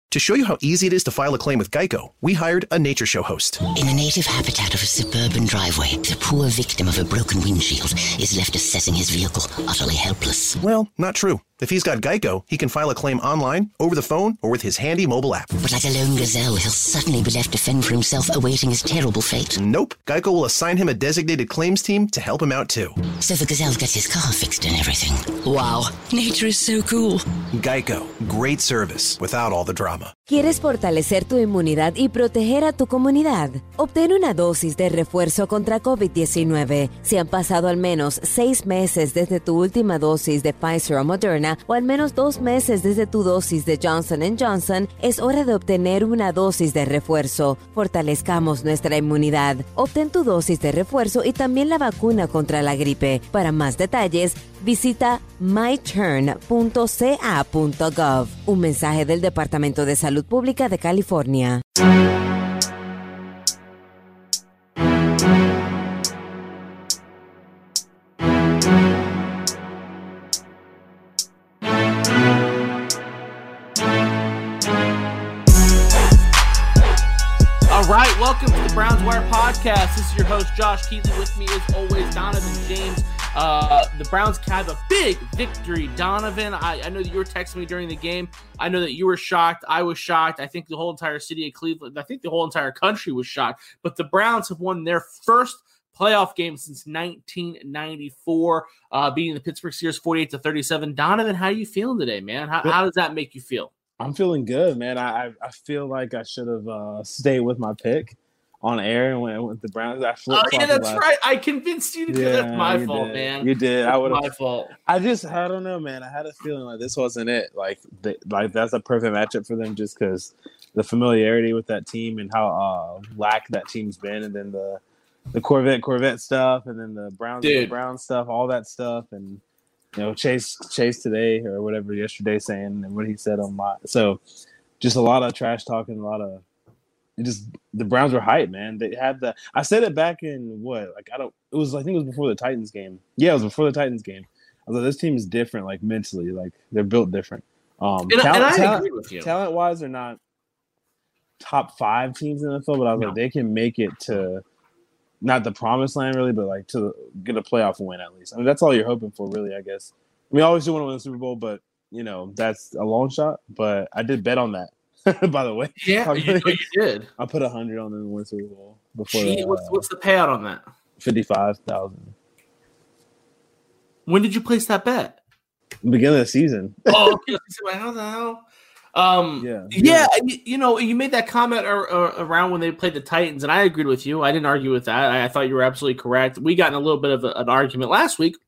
To show you how easy it is to file a claim with Geico, we hired a nature show host. In the native habitat of a suburban driveway, the poor victim of a broken windshield is left assessing his vehicle, utterly helpless. Well, not true. If he's got Geico, he can file a claim online, over the phone, or with his handy mobile app. But like a lone gazelle, he'll suddenly be left to fend for himself, awaiting his terrible fate. Nope. Geico will assign him a designated claims team to help him out, too. So the gazelle gets his car fixed and everything. Wow, nature is so cool. Geico. Great service without all the drama. ¿Quieres fortalecer tu inmunidad y proteger a tu comunidad? Obtén una dosis de refuerzo contra COVID-19. Si han pasado al menos 6 meses desde tu última dosis de Pfizer o Moderna, o al menos 2 meses desde tu dosis de Johnson & Johnson, es hora de obtener una dosis de refuerzo. Fortalezcamos nuestra inmunidad. Obtén tu dosis de refuerzo y también la vacuna contra la gripe. Para más detalles, visita myturn.ca.gov. Un mensaje del Departamento de Salud Pública de California. All right, welcome to the Browns Wire Podcast. This is your host, Josh Keatley. With me, as always, Donovan James. The Browns have a big victory, Donovan. I know that you were texting me during the game. I know that you were shocked. I was shocked. I think the whole entire city of Cleveland, I think the whole entire country was shocked. But the Browns have won their first playoff game since 1994, beating the Pittsburgh Steelers 48-37. Donovan, how are you feeling today, man? How does that make you feel? I'm feeling good, man. I feel like I should have stayed with my pick on air and went with the Browns. That's right. I convinced you to do that. That's my fault, man. You did. I would have. My fault. I don't know, man. I had a feeling like this wasn't it. Like that's a perfect matchup for them, just because the familiarity with that team and how lack that team's been, and then the Corvette stuff, and then the Browns stuff, all that stuff, and Chase today or whatever yesterday saying and what he said on my just a lot of trash talking, a lot of. The Browns were hyped, man. They had I said it back in I think it was before the Titans game. Yeah, it was before the Titans game. I was like, this team is different, like mentally, like they're built different. I agree with you. Talent wise, they're not top 5 teams in the NFL, but I was like, they can make it to not the promised land really, but like to get a playoff win at least. I mean, that's all you're hoping for, really, I guess. I mean, obviously want to win the Super Bowl, but that's a long shot. But I did bet on that. By the way, yeah, you did. I put 100 on them to win Super Bowl before. What's the payout on that? 55,000. When did you place that bet? Beginning of the season. Oh, okay. How the hell? Yeah. You made that comment around when they played the Titans, and I agreed with you. I didn't argue with that. I thought you were absolutely correct. We got in a little bit of an argument last week.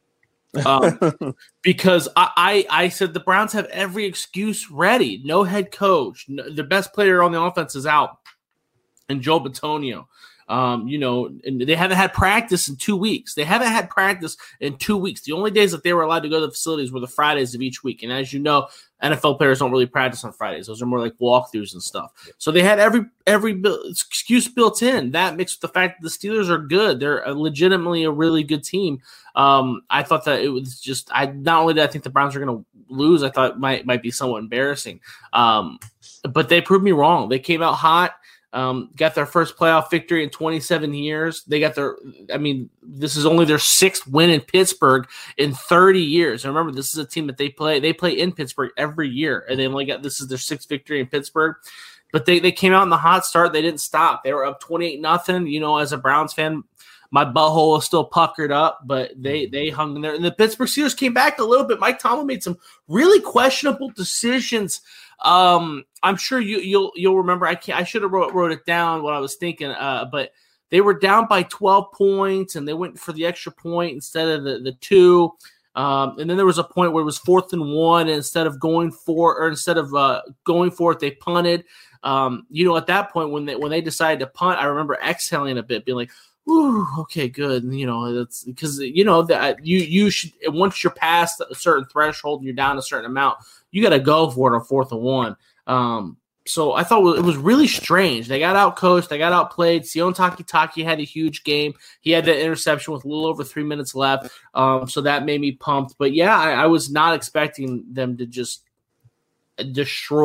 Because I said the Browns have every excuse ready. No head coach. The best player on the offense is out. And Joel Bitonio. And they haven't had practice in 2 weeks. The only days that they were allowed to go to the facilities were the Fridays of each week. And as you know, NFL players don't really practice on Fridays. Those are more like walkthroughs and stuff. So they had every excuse built in. That mixed with the fact that the Steelers are good. They're legitimately a really good team. I thought that it was just not only did I think the Browns were going to lose, I thought it might be somewhat embarrassing. But they proved me wrong. They came out hot. Got their first playoff victory in 27 years. This is only their 6th win in Pittsburgh in 30 years. And remember, this is a team that they play in Pittsburgh every year, and this is their 6th victory in Pittsburgh. But they came out in the hot start. They didn't stop. They were up 28-0. As a Browns fan, my butthole was still puckered up, but they hung in there. And the Pittsburgh Steelers came back a little bit. Mike Tomlin made some really questionable decisions. I'm sure you'll remember. I should have wrote it down what I was thinking. But they were down by 12 points, and they went for the extra point instead of the 2. And then there was a point where it was 4th and 1, and instead of going for it, they punted. At that point when they decided to punt, I remember exhaling a bit, being like, "Ooh, okay, good." And, that's because that you should, once you're past a certain threshold and you're down a certain amount, you got to go for it on 4th and 1. So I thought it was really strange. They got outcoached. They got outplayed. Sion Takitaki had a huge game. He had that interception with a little over 3 minutes left. So that made me pumped. But, yeah, I was not expecting them to just destroy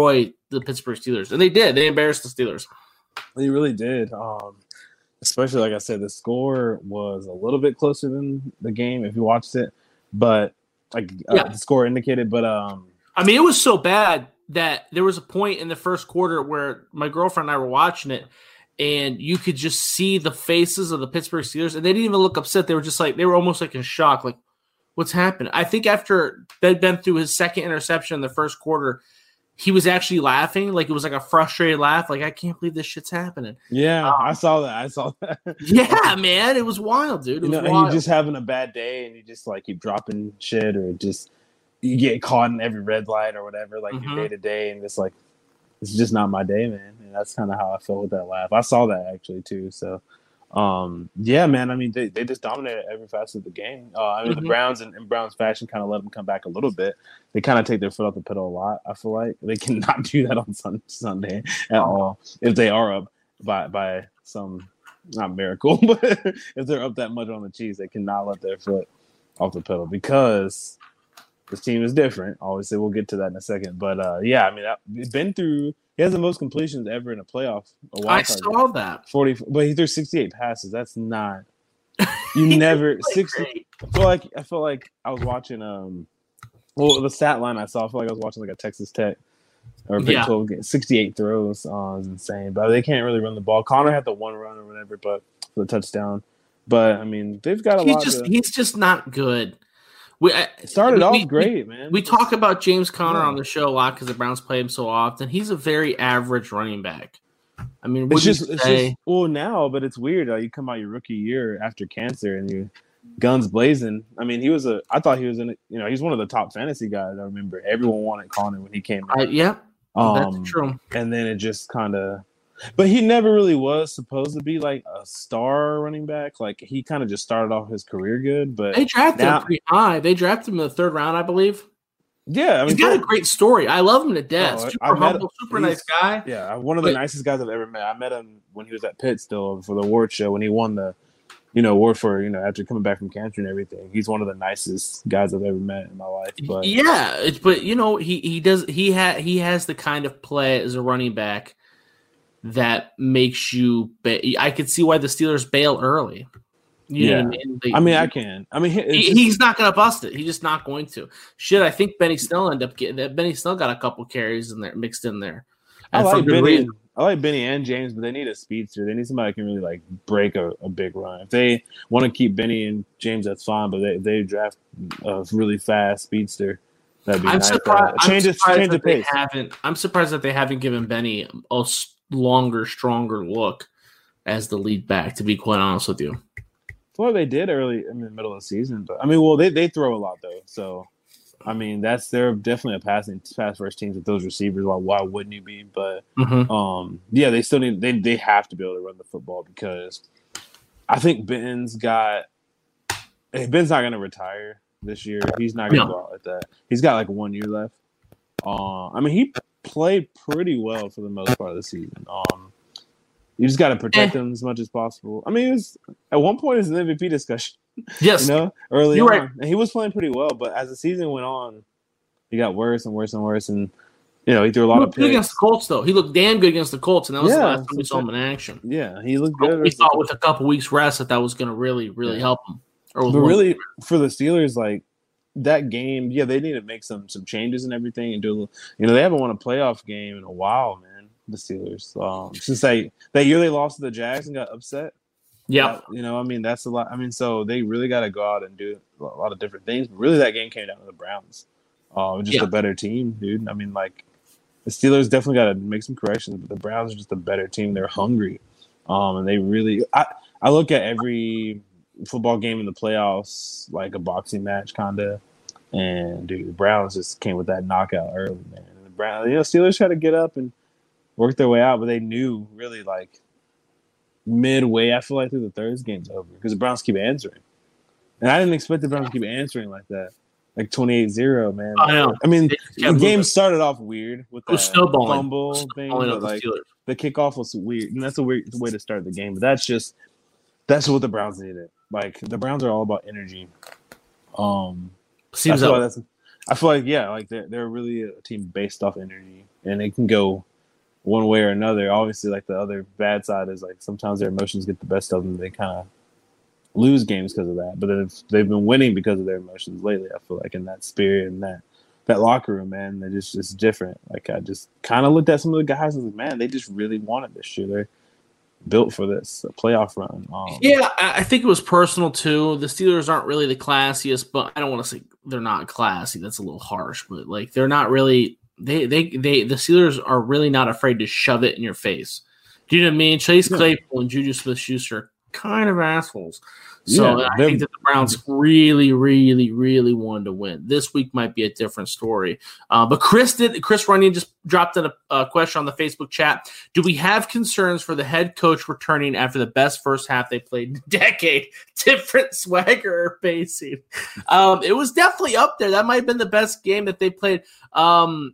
the Pittsburgh Steelers, and they did. They embarrassed the Steelers. They really did. Especially, like I said, the score was a little bit closer than the game if you watched it, but the score indicated. But I mean, it was so bad that there was a point in the first quarter where my girlfriend and I were watching it, and you could just see the faces of the Pittsburgh Steelers, and they didn't even look upset. They were just like, they were almost like in shock, like, what's happened? I think after they'd been through his second interception in the first quarter, he was actually laughing. Like, it was like a frustrated laugh. Like, I can't believe this shit's happening. Yeah, I saw that. Yeah, man. It was wild, dude. It was wild. You're just having a bad day, and you just, like, keep dropping shit, or just you get caught in every red light or whatever, like, your day-to-day, and it's like, it's just not my day, man. And that's kind of how I felt with that laugh. I saw that, actually, too. So, yeah, man. I mean, they just dominated every facet of the game. I mean, the Browns in Browns fashion kind of let them come back a little bit. They kind of take their foot off the pedal a lot. I feel like they cannot do that on Sunday at all if they are up by some, not miracle, but if they're up that much on the Chiefs, they cannot let their foot off the pedal because this team is different. Obviously, we'll get to that in a second. But yeah, I mean, he's been through. He has the most completions ever in a playoff. I saw that 40, but he threw 68 passes. That's not. You never 60. I feel like I was watching. Well, the stat line I saw, I feel like I was watching like a Texas Tech or Big 12 game. 68 throws is insane, but they can't really run the ball. Connor had the one run or whatever, but for the touchdown. But I mean, they've got a lot. He's just not good. It started off great, man. We talk about James Conner on the show a lot because the Browns play him so often. He's a very average running back. I mean, it's just well now, but it's weird. You come out your rookie year after cancer and you guns blazing. I mean, I thought he was he's one of the top fantasy guys. I remember everyone wanted Conner when he came in. Yeah, that's true. And then it just kind of. But he never really was supposed to be like a star running back. Like he kind of just started off his career good. But they drafted him pretty high. They drafted him in the third round, I believe. Yeah, I mean, he's got a great story. I love him to death. Super humble, super nice guy. Yeah, one of the nicest guys I've ever met. I met him when he was at Pitt still for the award show when he won the award for after coming back from cancer and everything. He's one of the nicest guys I've ever met in my life. But he has the kind of play as a running back that makes you. I could see why the Steelers bail early. You know what I mean? I can. I mean, he's not going to bust it. He's just not going to. Shit, I think Benny Snell ended up getting that. Benny Snell got a couple carries in there, mixed in there. I like Benny and James, but they need a speedster. They need somebody who can really like break a big run. If they want to keep Benny and James, that's fine. But they draft a really fast speedster. That'd be nice. Change the pace. I'm surprised that they haven't given Benny a longer, stronger look as the lead back. To be quite honest with you. Well, they did early in the middle of the season, but I mean, they throw a lot though. So, I mean, they're definitely a pass first team with those receivers. Why wouldn't you be? But yeah, they still they have to be able to run the football because I think Ben's not going to retire this year. He's not going to go out like that. He's got like 1 year left. I mean, he played pretty well for the most part of the season. You just got to protect him as much as possible. I mean, at one point, it's an MVP discussion. Yes. Early on. Right. And he was playing pretty well, but as the season went on, he got worse and worse and worse. And, he threw a lot of picks. Good against the Colts, though. He looked damn good against the Colts, and that was the last time we saw him in action. Yeah, he looked good. We thought with a couple weeks rest that was going to really, really help him. But really, for the Steelers, like, that game, they need to make some changes and everything and do they haven't won a playoff game in a while, man. The Steelers, since that year they lost to the Jags and got upset. Yeah, I mean that's a lot. I mean, so they really got to go out and do a lot of different things. But really, that game came down to the Browns. Just a better team, dude. I mean, like the Steelers definitely got to make some corrections, but the Browns are just a better team. They're hungry, and they really. I look at every football game in the playoffs like a boxing match, kind of. And dude, the Browns just came with that knockout early, man. And the Browns, Steelers tried to get up and work their way out, but they knew really like midway, I feel like through the third game's over because the Browns keep answering. And I didn't expect the Browns to keep answering like that. Like 28-0, man. I know. I mean, the game started off weird with that snowballing. fumble thing, but like the kickoff was weird. And that's a weird way to start the game. But that's what the Browns needed. Like the Browns are all about energy. Seems like I feel like like they're really a team based off energy, and it can go one way or another. Obviously, like the other bad side is like sometimes their emotions get the best of them. They kind of lose games because of that. But then they've been winning because of their emotions lately. I feel like in that spirit and that locker room, man, they're just different. Like I just kind of looked at some of the guys and was like, man, they just really wanted this year. They're built for this playoff run. Yeah, I think it was personal too. The Steelers aren't really the classiest, but I don't want to say they're not classy. That's a little harsh, but like they're not really. The Steelers are really not afraid to shove it in your face. Do you know what I mean? Chase Claypool and Juju Smith-Schuster are kind of assholes. So I think that the Browns really, really, really wanted to win. This week might be a different story. But Chris Runyon just dropped in a question on the Facebook chat. Do we have concerns for the head coach returning after the best first half they played in a decade? Different swagger or pacing? It was definitely up there. That might have been the best game that they played. Kevin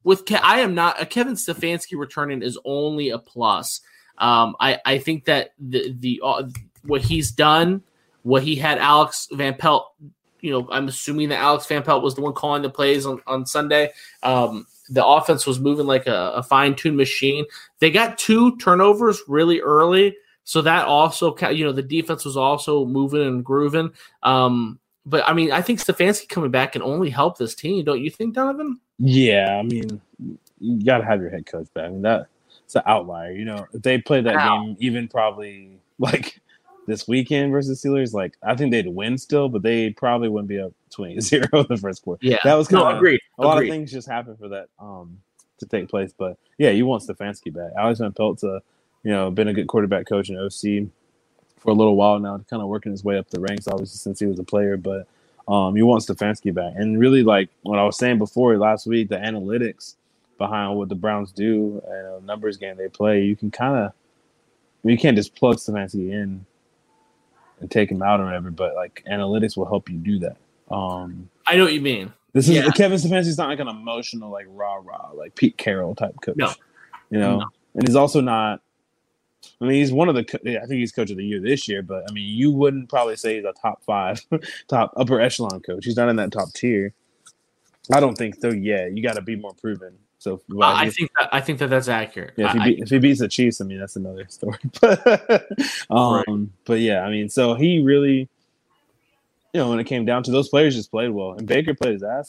Stefanski returning is only a plus. I think that the what he's done, what he had Alex Van Pelt, I'm assuming that Alex Van Pelt was the one calling the plays on Sunday. The offense was moving like a fine-tuned machine. They got 2 turnovers really early, so that also, the defense was also moving and grooving. But, I mean, I think Stefanski coming back can only help this team. Don't you think, Donovan? Yeah, I mean, you got to have your head coach back. I mean, that's an outlier. If they played that game even probably, like, this weekend versus Steelers, like I think they'd win still, but they probably wouldn't be up 20-0 the first quarter. Yeah, that was kind of agreed. A lot of things just happened for that to take place. But yeah, you want Stefanski back. Alex Van Pelt's been a good quarterback coach and OC for a little while now, kind of working his way up the ranks, obviously since he was a player. But you want Stefanski back, and really like what I was saying before last week, the analytics behind what the Browns do and a numbers game they play, you can you can't just plug Stefanski in and take him out or whatever, but like analytics will help you do that. I know what you mean. This is Kevin Stefanski's not like an emotional, like rah like Pete Carroll type coach. No. And he's also not. I mean, he's one of I think he's coach of the year this year, but I mean, you wouldn't probably say he's a top 5, top upper echelon coach. He's not in that top tier. I don't think so. Yeah, you got to be more proven. So I think that's accurate. Yeah, if he beats the Chiefs, I mean that's another story. But yeah, I mean, so he really, when it came down to those players, just played well, and Baker played his ass.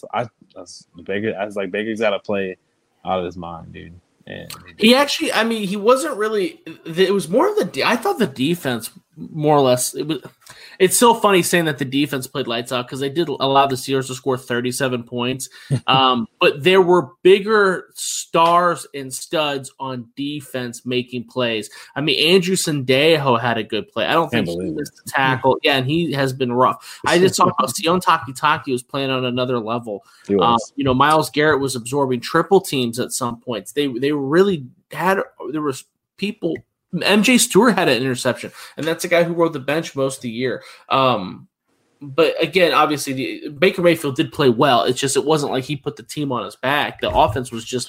Baker's got to play out of his mind, dude. And he actually, I mean, he wasn't really. It was more of I thought the defense more or less. It's so funny saying that the defense played lights out because they did allow the Steelers to score 37 points. But there were bigger stars and studs on defense making plays. I mean, Andrew Sendejo had a good play. I don't think he missed a tackle. Yeah, and he has been rough. I just talked about Sion Takitaki was playing on another level. Myles Garrett was absorbing triple teams at some points. They really had – there was people – MJ Stewart had an interception, and that's a guy who rode the bench most of the year. But again, obviously, Baker Mayfield did play well. It's just it wasn't like he put the team on his back. The offense was just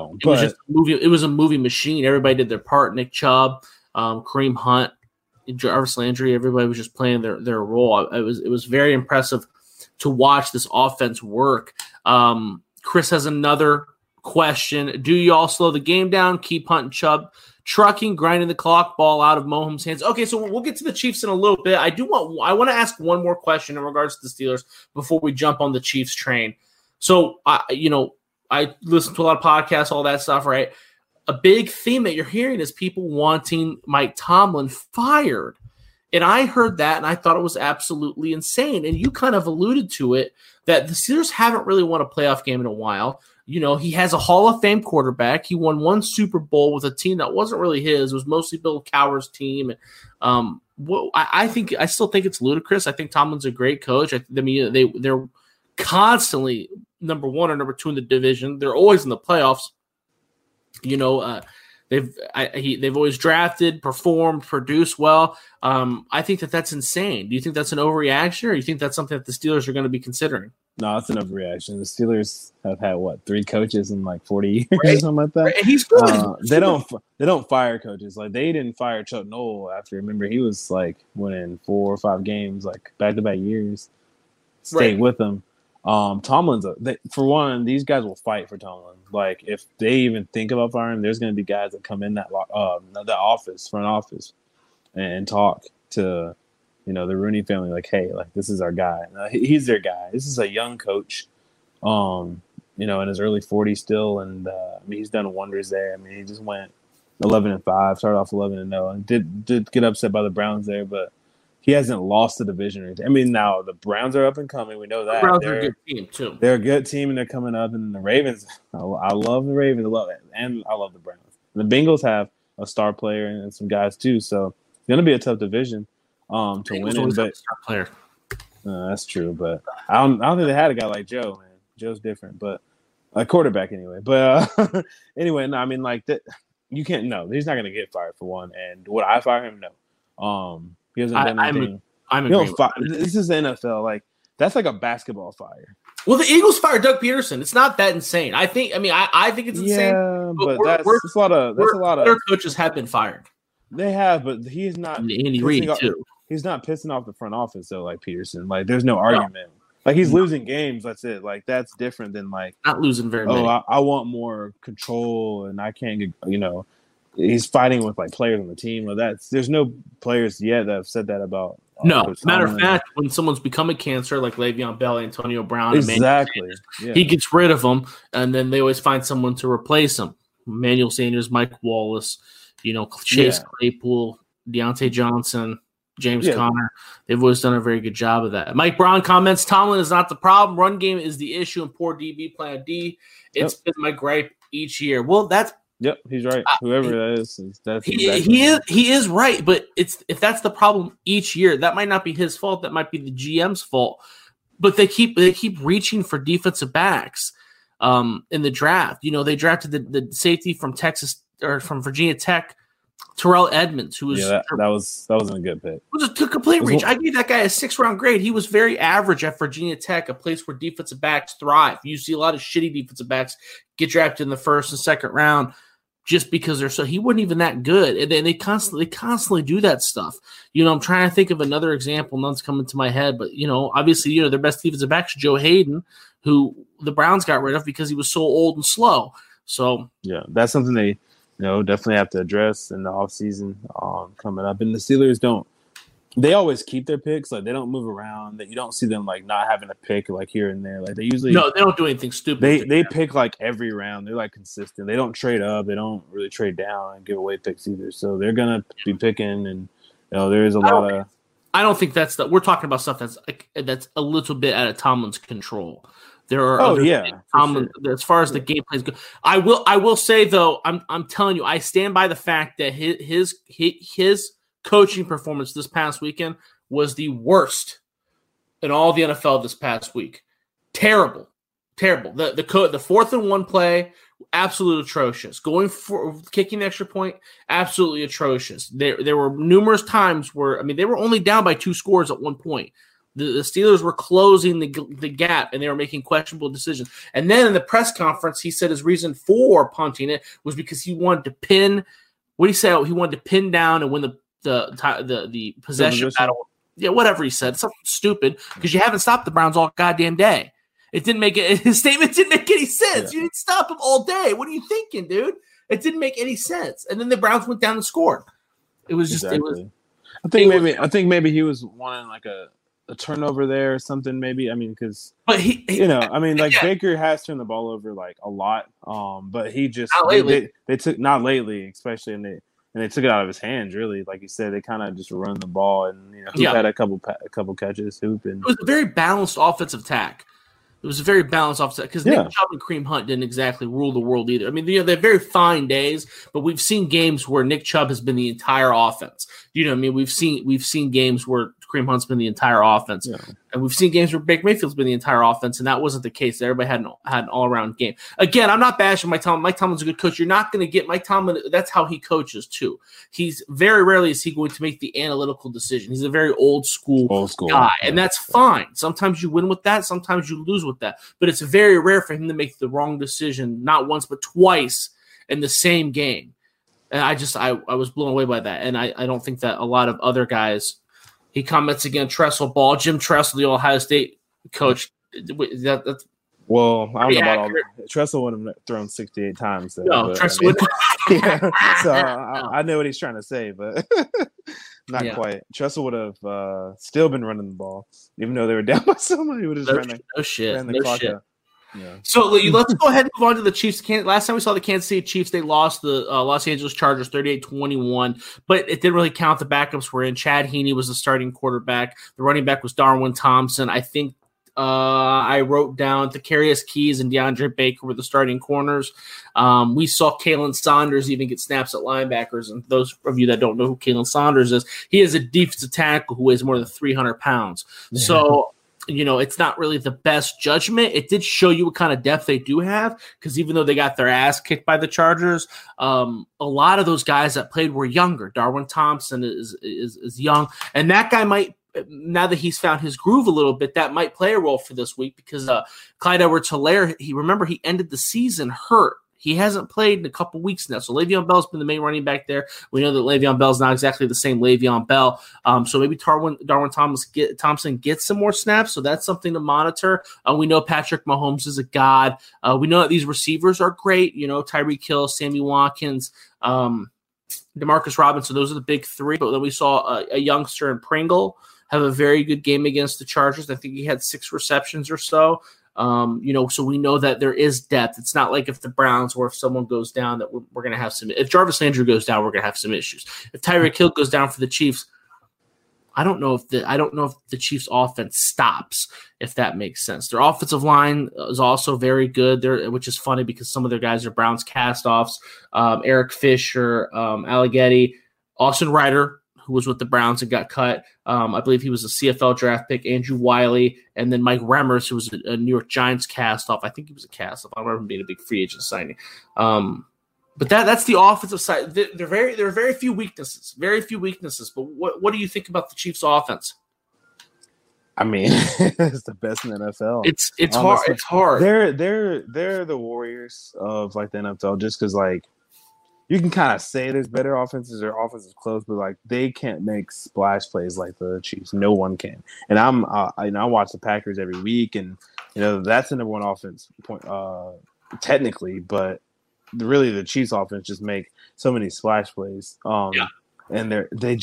it was a moving machine. Everybody did their part. Nick Chubb, Kareem Hunt, Jarvis Landry. Everybody was just playing their role. It was very impressive to watch this offense work. Chris has another question: do you all slow the game down? Keep Hunt and Chubb trucking, grinding the clock, ball out of Mahomes' hands. Okay, so we'll get to the Chiefs in a little bit. I want to ask one more question in regards to the Steelers before we jump on the Chiefs train. So, I listen to a lot of podcasts, all that stuff, right? A big theme that you're hearing is people wanting Mike Tomlin fired. And I heard that, and I thought it was absolutely insane. And you kind of alluded to it, that the Steelers haven't really won a playoff game in a while. He has a Hall of Fame quarterback. He won 1 Super Bowl with a team that wasn't really his. It was mostly Bill Cowher's team. I still think it's ludicrous. I think Tomlin's a great coach. They're constantly number 1 or number 2 in the division. They're always in the playoffs. They've always drafted, performed, produced well. I think that's insane. Do you think that's an overreaction, or do you think that's something that the Steelers are going to be considering? No, it's an overreaction. The Steelers have had 3 coaches in 40 years or something like that. Right. He's good. They don't fire coaches. Like they didn't fire Chuck Noll after. Remember, he was winning 4 or 5 games back-to-back years. Stayed with them. Tomlin's for one, these guys will fight for Tomlin. Like if they even think about firing him, there's going to be guys that come in that front office, and talk to, the Rooney family. Like, hey, like this is our guy. He's their guy. This is a young coach, in his early 40s still, and he's done wonders there. I mean, he just went 11-5, started off 11-0, and did get upset by the Browns there, but he hasn't lost the division or anything. I mean, now the Browns are up and coming. We know that. The Browns are a good team, too. They're a good team, and they're coming up. And the Ravens, I love the Ravens. And I love the Browns. The Bengals have a star player and some guys, too. So it's going to be a tough division to win in. But star player. That's true. But I don't think they had a guy like Joe, man. Joe's different. But a quarterback anyway. But anyway, no, I mean, like that. You can't. No, he's not going to get fired for one. And would I fire him? No. He hasn't done anything. I'm agreeing. This is the NFL. Like that's like a basketball fire. Well, the Eagles fired Doug Peterson. It's not that insane. I think it's insane. Yeah, but that's a lot of. Their coaches have been fired. They have, but he's not. Andy Reid too. He's not pissing off the front office though, like Peterson. Like there's no argument. No. Like he's losing games. That's it. Like that's different than like not losing very many. I want more control, and I can't get. He's fighting with like players on the team. Well, there's no players yet that have said that about. No, matter of fact, when someone's become a cancer like Le'Veon Bell, Antonio Brown, exactly, he gets rid of them, and then they always find someone to replace him. Emmanuel Sanders, Mike Wallace, Chase Claypool, Deontay Johnson, James Conner. They've always done a very good job of that. Mike Brown comments: Tomlin is not the problem. Run game is the issue, and poor DB plan D. It's been my gripe each year. Well, that's. Yep, he's right. Whoever that is, that's he is right. But if that's the problem each year, that might not be his fault. That might be the GM's fault. But they keep reaching for defensive backs in the draft. They drafted the safety from Texas or from Virginia Tech, Terrell Edmonds, who was that wasn't a good pick. It was a complete reach. I gave that guy a 6th-round grade. He was very average at Virginia Tech, a place where defensive backs thrive. You see a lot of shitty defensive backs get drafted in the 1st and 2nd round. Just because he wasn't even that good. And then they constantly do that stuff. I'm trying to think of another example. None's coming to my head, but obviously, their best defensive back is Joe Hayden, who the Browns got rid of because he was so old and slow. So yeah, that's something they, definitely have to address in the offseason coming up. And the Steelers they always keep their picks. Like they don't move around. That you don't see them like not having a pick like here and there. Like they usually they don't do anything stupid. They pick like every round. They're like consistent. They don't trade up. They don't really trade down and give away picks either. So they're gonna be picking, and there is a lot of. I don't think we're talking about stuff that's a little bit out of Tomlin's control. There are Tomlin, sure. As far as the game plays go. I will say though, I'm telling you, I stand by the fact that his coaching performance this past weekend was the worst in all the NFL this past week. Terrible. The 4th and 1 play, absolutely atrocious. Going for kicking the extra point, absolutely atrocious. There were numerous times where they were only down by 2 scores at one point. The Steelers were closing the gap, and they were making questionable decisions. And then in the press conference, he said his reason for punting it was because he wanted to pin. What he said, he wanted to pin down and win the possession battle. Yeah, whatever he said. Something stupid because you haven't stopped the Browns all goddamn day. His statement didn't make any sense. Yeah. You didn't stop him all day. What are you thinking, dude? It didn't make any sense. And then the Browns went down and scored. It was just exactly. I think maybe he was wanting like a turnover there or something. Maybe because Baker has turned the ball over like a lot. But he just not lately. They took not lately, especially and they took it out of his hands, really. Like you said, they kind of just run the ball, and had a couple catches. It was a very balanced offensive attack. It was a very balanced offensive because Nick Chubb and Kareem Hunt didn't exactly rule the world either. They're very fine days, but we've seen games where Nick Chubb has been the entire offense. We've seen games where Kareem Hunt's been the entire offense. Yeah. And we've seen games where Baker Mayfield's been the entire offense, and that wasn't the case. Everybody had an all-around game. Again, I'm not bashing Mike Tomlin. Mike Tomlin's a good coach. You're not going to get Mike Tomlin. That's how he coaches, too. He's very rarely is he going to make the analytical decision. He's a very old school guy, and that's fine. Sometimes you win with that. Sometimes you lose with that. But it's very rare for him to make the wrong decision, not once but twice in the same game. And I was blown away by that. And I don't think that a lot of other guys – he comments again, Tressel ball. Jim Tressel, the Ohio State coach, That's Well, I don't know about accurate. all. Tressel would have thrown 68 times. Though, No, but, Tressel would. yeah, so I know what he's trying to say, but not Yeah. quite. Tressel would have still been running the ball, even though they were down by so much. He would have just No shit. ran the No clock shit. out. Yeah. So let's go ahead and move on to the Chiefs. Last time we saw the Kansas City Chiefs, they lost the Los Angeles Chargers 38-21, but it didn't really count. The backups were in. Chad Henne was the starting quarterback. The running back was Darwin Thompson. I think I wrote down Thakarius Keys and DeAndre Baker were the starting corners. We saw Kalen Saunders even get snaps at linebackers. And those of you that don't know who Kalen Saunders is, he is a defensive tackle who weighs more than 300 pounds. Yeah. So, it's not really the best judgment. It did show you what kind of depth they do have, because even though they got their ass kicked by the Chargers, a lot of those guys that played were younger. Darwin Thompson is young, and that guy might, now that he's found his groove a little bit, that might play a role for this week, because Clyde Edwards-Helaire, he ended the season hurt. He hasn't played in a couple weeks now. So Le'Veon Bell's been the main running back there. We know that Le'Veon Bell's not exactly the same Le'Veon Bell. So maybe Darwin Thompson gets some more snaps. So that's something to monitor. We know Patrick Mahomes is a god. We know that these receivers are great. Tyreek Hill, Sammy Watkins, Demarcus Robinson. Those are the big three. But then we saw a youngster in Pringle have a very good game against the Chargers. I think he had 6 receptions or so. So we know that there is depth. It's not like if the Browns or if someone goes down that we're going to have some. If Jarvis Landry goes down, we're going to have some issues. If Tyreek Hill goes down for the Chiefs, I don't know if the Chiefs' offense stops, if that makes sense. Their offensive line is also very good there, which is funny because some of their guys are Browns cast-offs. Eric Fisher, Allegretti, Austin Ryder, who was with the Browns and got cut. I believe he was a CFL draft pick, Andrew Wiley, and then Mike Remmers, who was a New York Giants cast-off. I think he was a cast-off. I remember him being a big free agent signing. But that's the offensive side. There are very few weaknesses. But what do you think about the Chiefs' offense? I mean, it's the best in the NFL. It's hard. It's hard. They're the Warriors of like the NFL, just because like you can kind of say there's better offenses. Their offense is close, but like they can't make splash plays like the Chiefs. No one can. And I watch the Packers every week, and that's the number one offense point technically, but really the Chiefs offense just make so many splash plays. And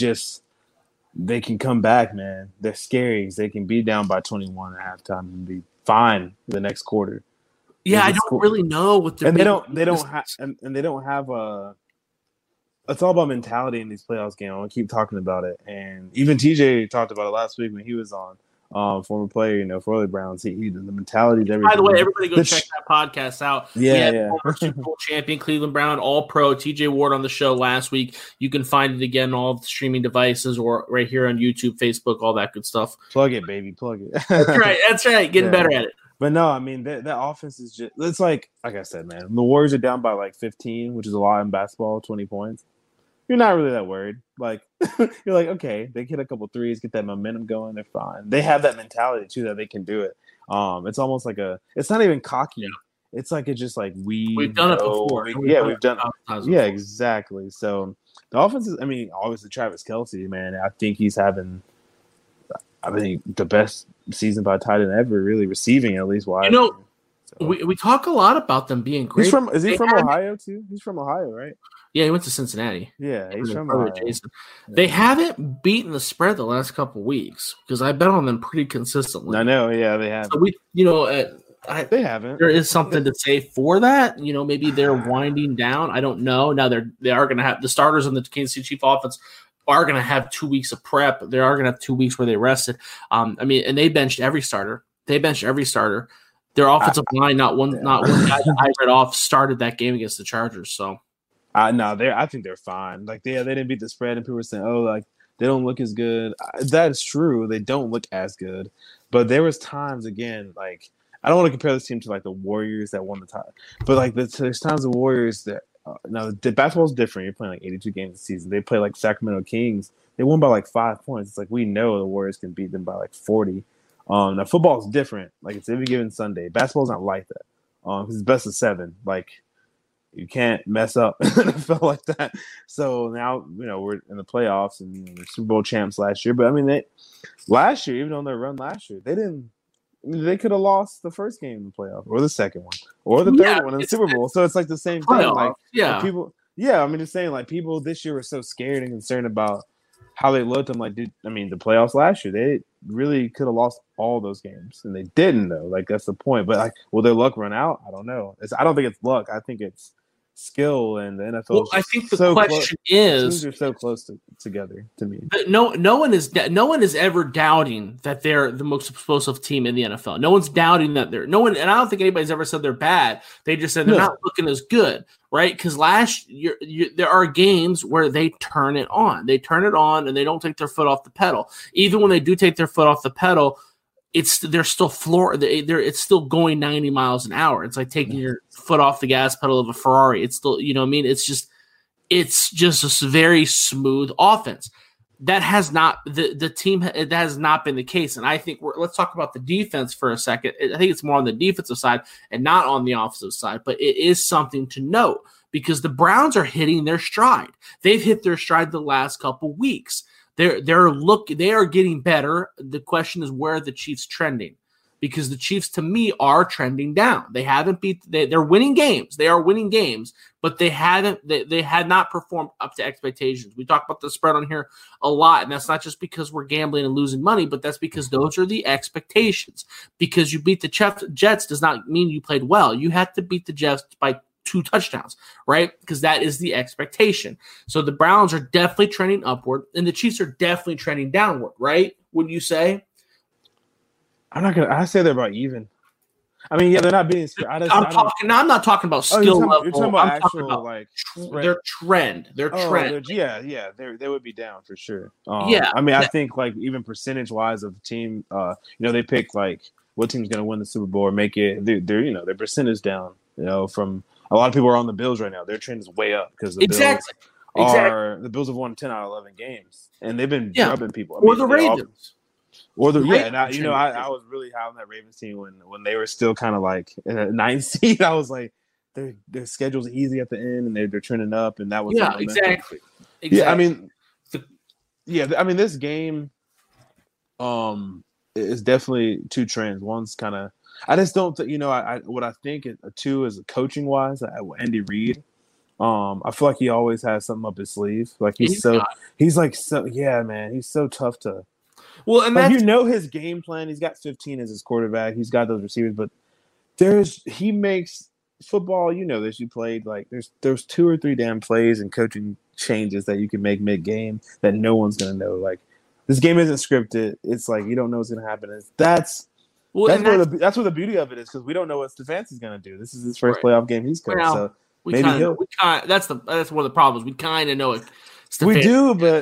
they can come back, man. They're scary. They can be down by 21 at halftime and be fine the next quarter. Yeah, I don't really know what they're. And they don't have a. It's all about mentality in these playoffs games. I'm gonna keep talking about it, and even TJ talked about it last week when he was on. Former player, for the Browns, the mentality is everything. By the way, everybody go check that podcast out. Yeah. Former Super Bowl champion Cleveland Brown, All Pro TJ Ward on the show last week. You can find it again on all the streaming devices or right here on YouTube, Facebook, all that good stuff. Plug it, baby, plug it. That's right. Getting better at it. But no, I mean that offense is just—it's like I said, man. The Warriors are down by like 15, which is a lot in basketball. 20 points. You're not really that worried. Like you're like, okay, they hit a couple threes, get that momentum going, they're fine. They have that mentality too that they can do it. It's almost like it's not even cocky. Yeah. It's like it's just like we've done it before. We've done it. Yeah, exactly. So the offense is. I mean, obviously Travis Kelce, man. I think he's having. I think the best season by tight end ever, really receiving at least wide. We talk a lot about them being great. Is he from Ohio too? He's from Ohio, right? Yeah, he went to Cincinnati. Yeah, he's from Ohio. Jason. Yeah. They haven't beaten the spread the last couple of weeks because I bet on them pretty consistently. I know, yeah, they have. So they haven't. There is something to say for that. Maybe they're winding down. I don't know. Now they are going to have the starters on the Kansas City Chiefs offense are going to have 2 weeks of prep. They are going to have 2 weeks where they rested. And they benched every starter. Their offensive line, not one guy that I read off started that game against the Chargers. So. I think they're fine. Like they didn't beat the spread, and people were saying, "Oh, like they don't look as good." That's true. They don't look as good, but there was times again. Like I don't want to compare this team to like the Warriors that won the title, but like there's times the Warriors that now the basketball's different. You're playing like 82 games a season. They play like Sacramento Kings. They won by like 5 points. It's like we know the Warriors can beat them by like 40. Now football's different. Like it's every given Sunday. Basketball's not like that. Because it's best of 7. Like. You can't mess up in the NFL like that. So now, we're in the playoffs and we're Super Bowl champs last year. But I mean, last year, even on their run last year, they didn't they could have lost the first game in the playoff, or the second one, or the third one in the Super Bowl. So it's like the same thing. Like people, I mean, just saying, like people this year were so scared and concerned about how they looked. I'm like, dude, I mean, the playoffs last year, they really could have lost all those games, and they didn't though. Like that's the point. But like, will their luck run out? I don't know. I don't think it's luck. I think it's skill, and the NFL. Well, I think the question is, teams are so close together to me. No one is ever doubting that they're the most explosive team in the NFL. No one's doubting that and I don't think anybody's ever said they're bad. They just said they're not looking as good, right? Because last year there are games where they turn it on. They turn it on and they don't take their foot off the pedal. Even when they do take their foot off the pedal, they're still it's still going 90 miles an hour. It's like taking your foot off the gas pedal of a Ferrari. It's still, you know what I mean? It's just a very smooth offense. That has not the team. It has not been the case. And I think let's talk about the defense for a second. I think it's more on the defensive side and not on the offensive side, but it is something to note because the Browns are hitting their stride. They've hit their stride the last couple weeks. They are getting better. The question is where are the Chiefs trending? Because the Chiefs, to me, are trending down. They haven't they're winning games. They are winning games, but they had not performed up to expectations. We talk about the spread on here a lot, and that's not just because we're gambling and losing money, but that's because those are the expectations. Because you beat the Jets does not mean you played well. You have to beat the Jets by 2 touchdowns, right? Because that is the expectation. So the Browns are definitely trending upward, and the Chiefs are definitely trending downward, right? Would you say? I say they're about even. I mean, yeah, they're not being. I'm not talking about skill level. You're talking about actual like their trend. Their trend. Yeah, they would be down for sure. I mean, I think like even percentage wise of the team, they pick like what team's going to win the Super Bowl or make it. They're their percentage down. From a lot of people are on the Bills right now. Their trend is way up because the Bills have won 10 out of 11 games, and they've been drubbing people. Or the Ravens. I was really high on that Ravens team when they were still kind of like in a 9th seed. I was like, their schedule's easy at the end, and they're trending up, and that was exactly. Yeah, I mean, this game, is definitely 2 trends. One's kind of. I just don't think, what I think 2 is coaching wise, Andy Reid. I feel like he always has something up his sleeve. Like he's so tough to. Well, and that's his game plan. He's got 15 as his quarterback. He's got those receivers, but he makes football. This you played like there's 2 or 3 damn plays and coaching changes that you can make mid game that no one's gonna know. Like this game isn't scripted. It's like you don't know what's gonna happen. That's where the beauty of it is because we don't know what Stefanski's going to do. This is his first playoff game he's coached, so maybe that's one of the problems. We kind of know it. We do, but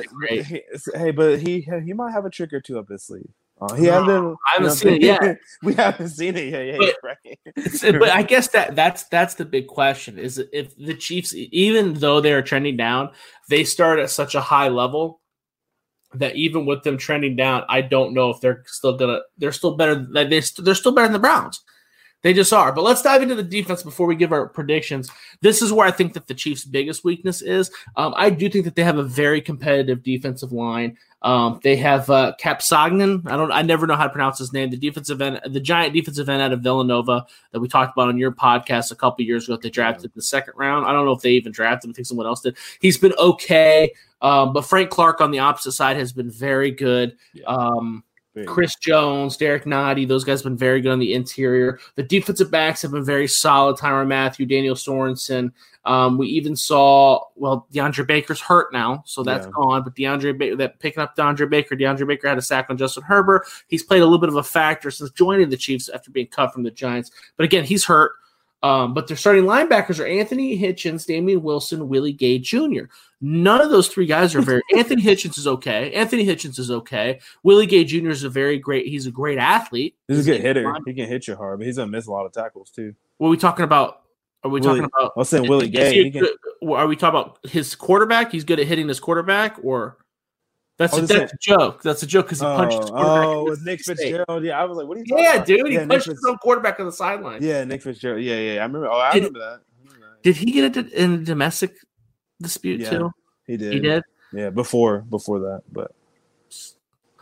he might have a trick or 2 up his sleeve. I haven't seen it yet. We haven't seen it yet. But I guess that's the big question: is if the Chiefs, even though they are trending down, they start at such a high level. That even with them trending down, I don't know if they're still better. They're still better than the Browns. They just are. But let's dive into the defense before we give our predictions. This is where I think that the Chiefs' biggest weakness is. I do think that they have a very competitive defensive line. They have Capsagnan. I never know how to pronounce his name. The giant defensive end out of Villanova that we talked about on your podcast a couple years ago. That they drafted in the 2nd round. I don't know if they even drafted him. I think someone else did. He's been okay. But Frank Clark on the opposite side has been very good. Chris Jones, Derek Noddy, those guys have been very good on the interior. The defensive backs have been very solid. Tyrann Mathieu, Daniel Sorensen. We even saw, DeAndre Baker's hurt now, so that's gone. But picking up DeAndre Baker had a sack on Justin Herbert. He's played a little bit of a factor since joining the Chiefs after being cut from the Giants. But again, he's hurt. But their starting linebackers are Anthony Hitchens, Damian Wilson, Willie Gay Jr. None of those 3 guys are very. Anthony Hitchens is okay. Willie Gay Jr. is he's a great athlete. He's a good hitter. He can hit you hard, but he's gonna miss a lot of tackles too. What are we talking about? I was saying Willie Gay. Are we talking about his quarterback? He's good at hitting his quarterback, or that's a joke. That's a joke because he punched his quarterback. With Nick Fitzgerald. Yeah, I was like, what are you talking about? Dude, he punched his own quarterback on the sideline. Yeah, Nick Fitzgerald. Yeah. I remember that. Did he get in a domestic dispute too? He did. He did? Yeah, before that, but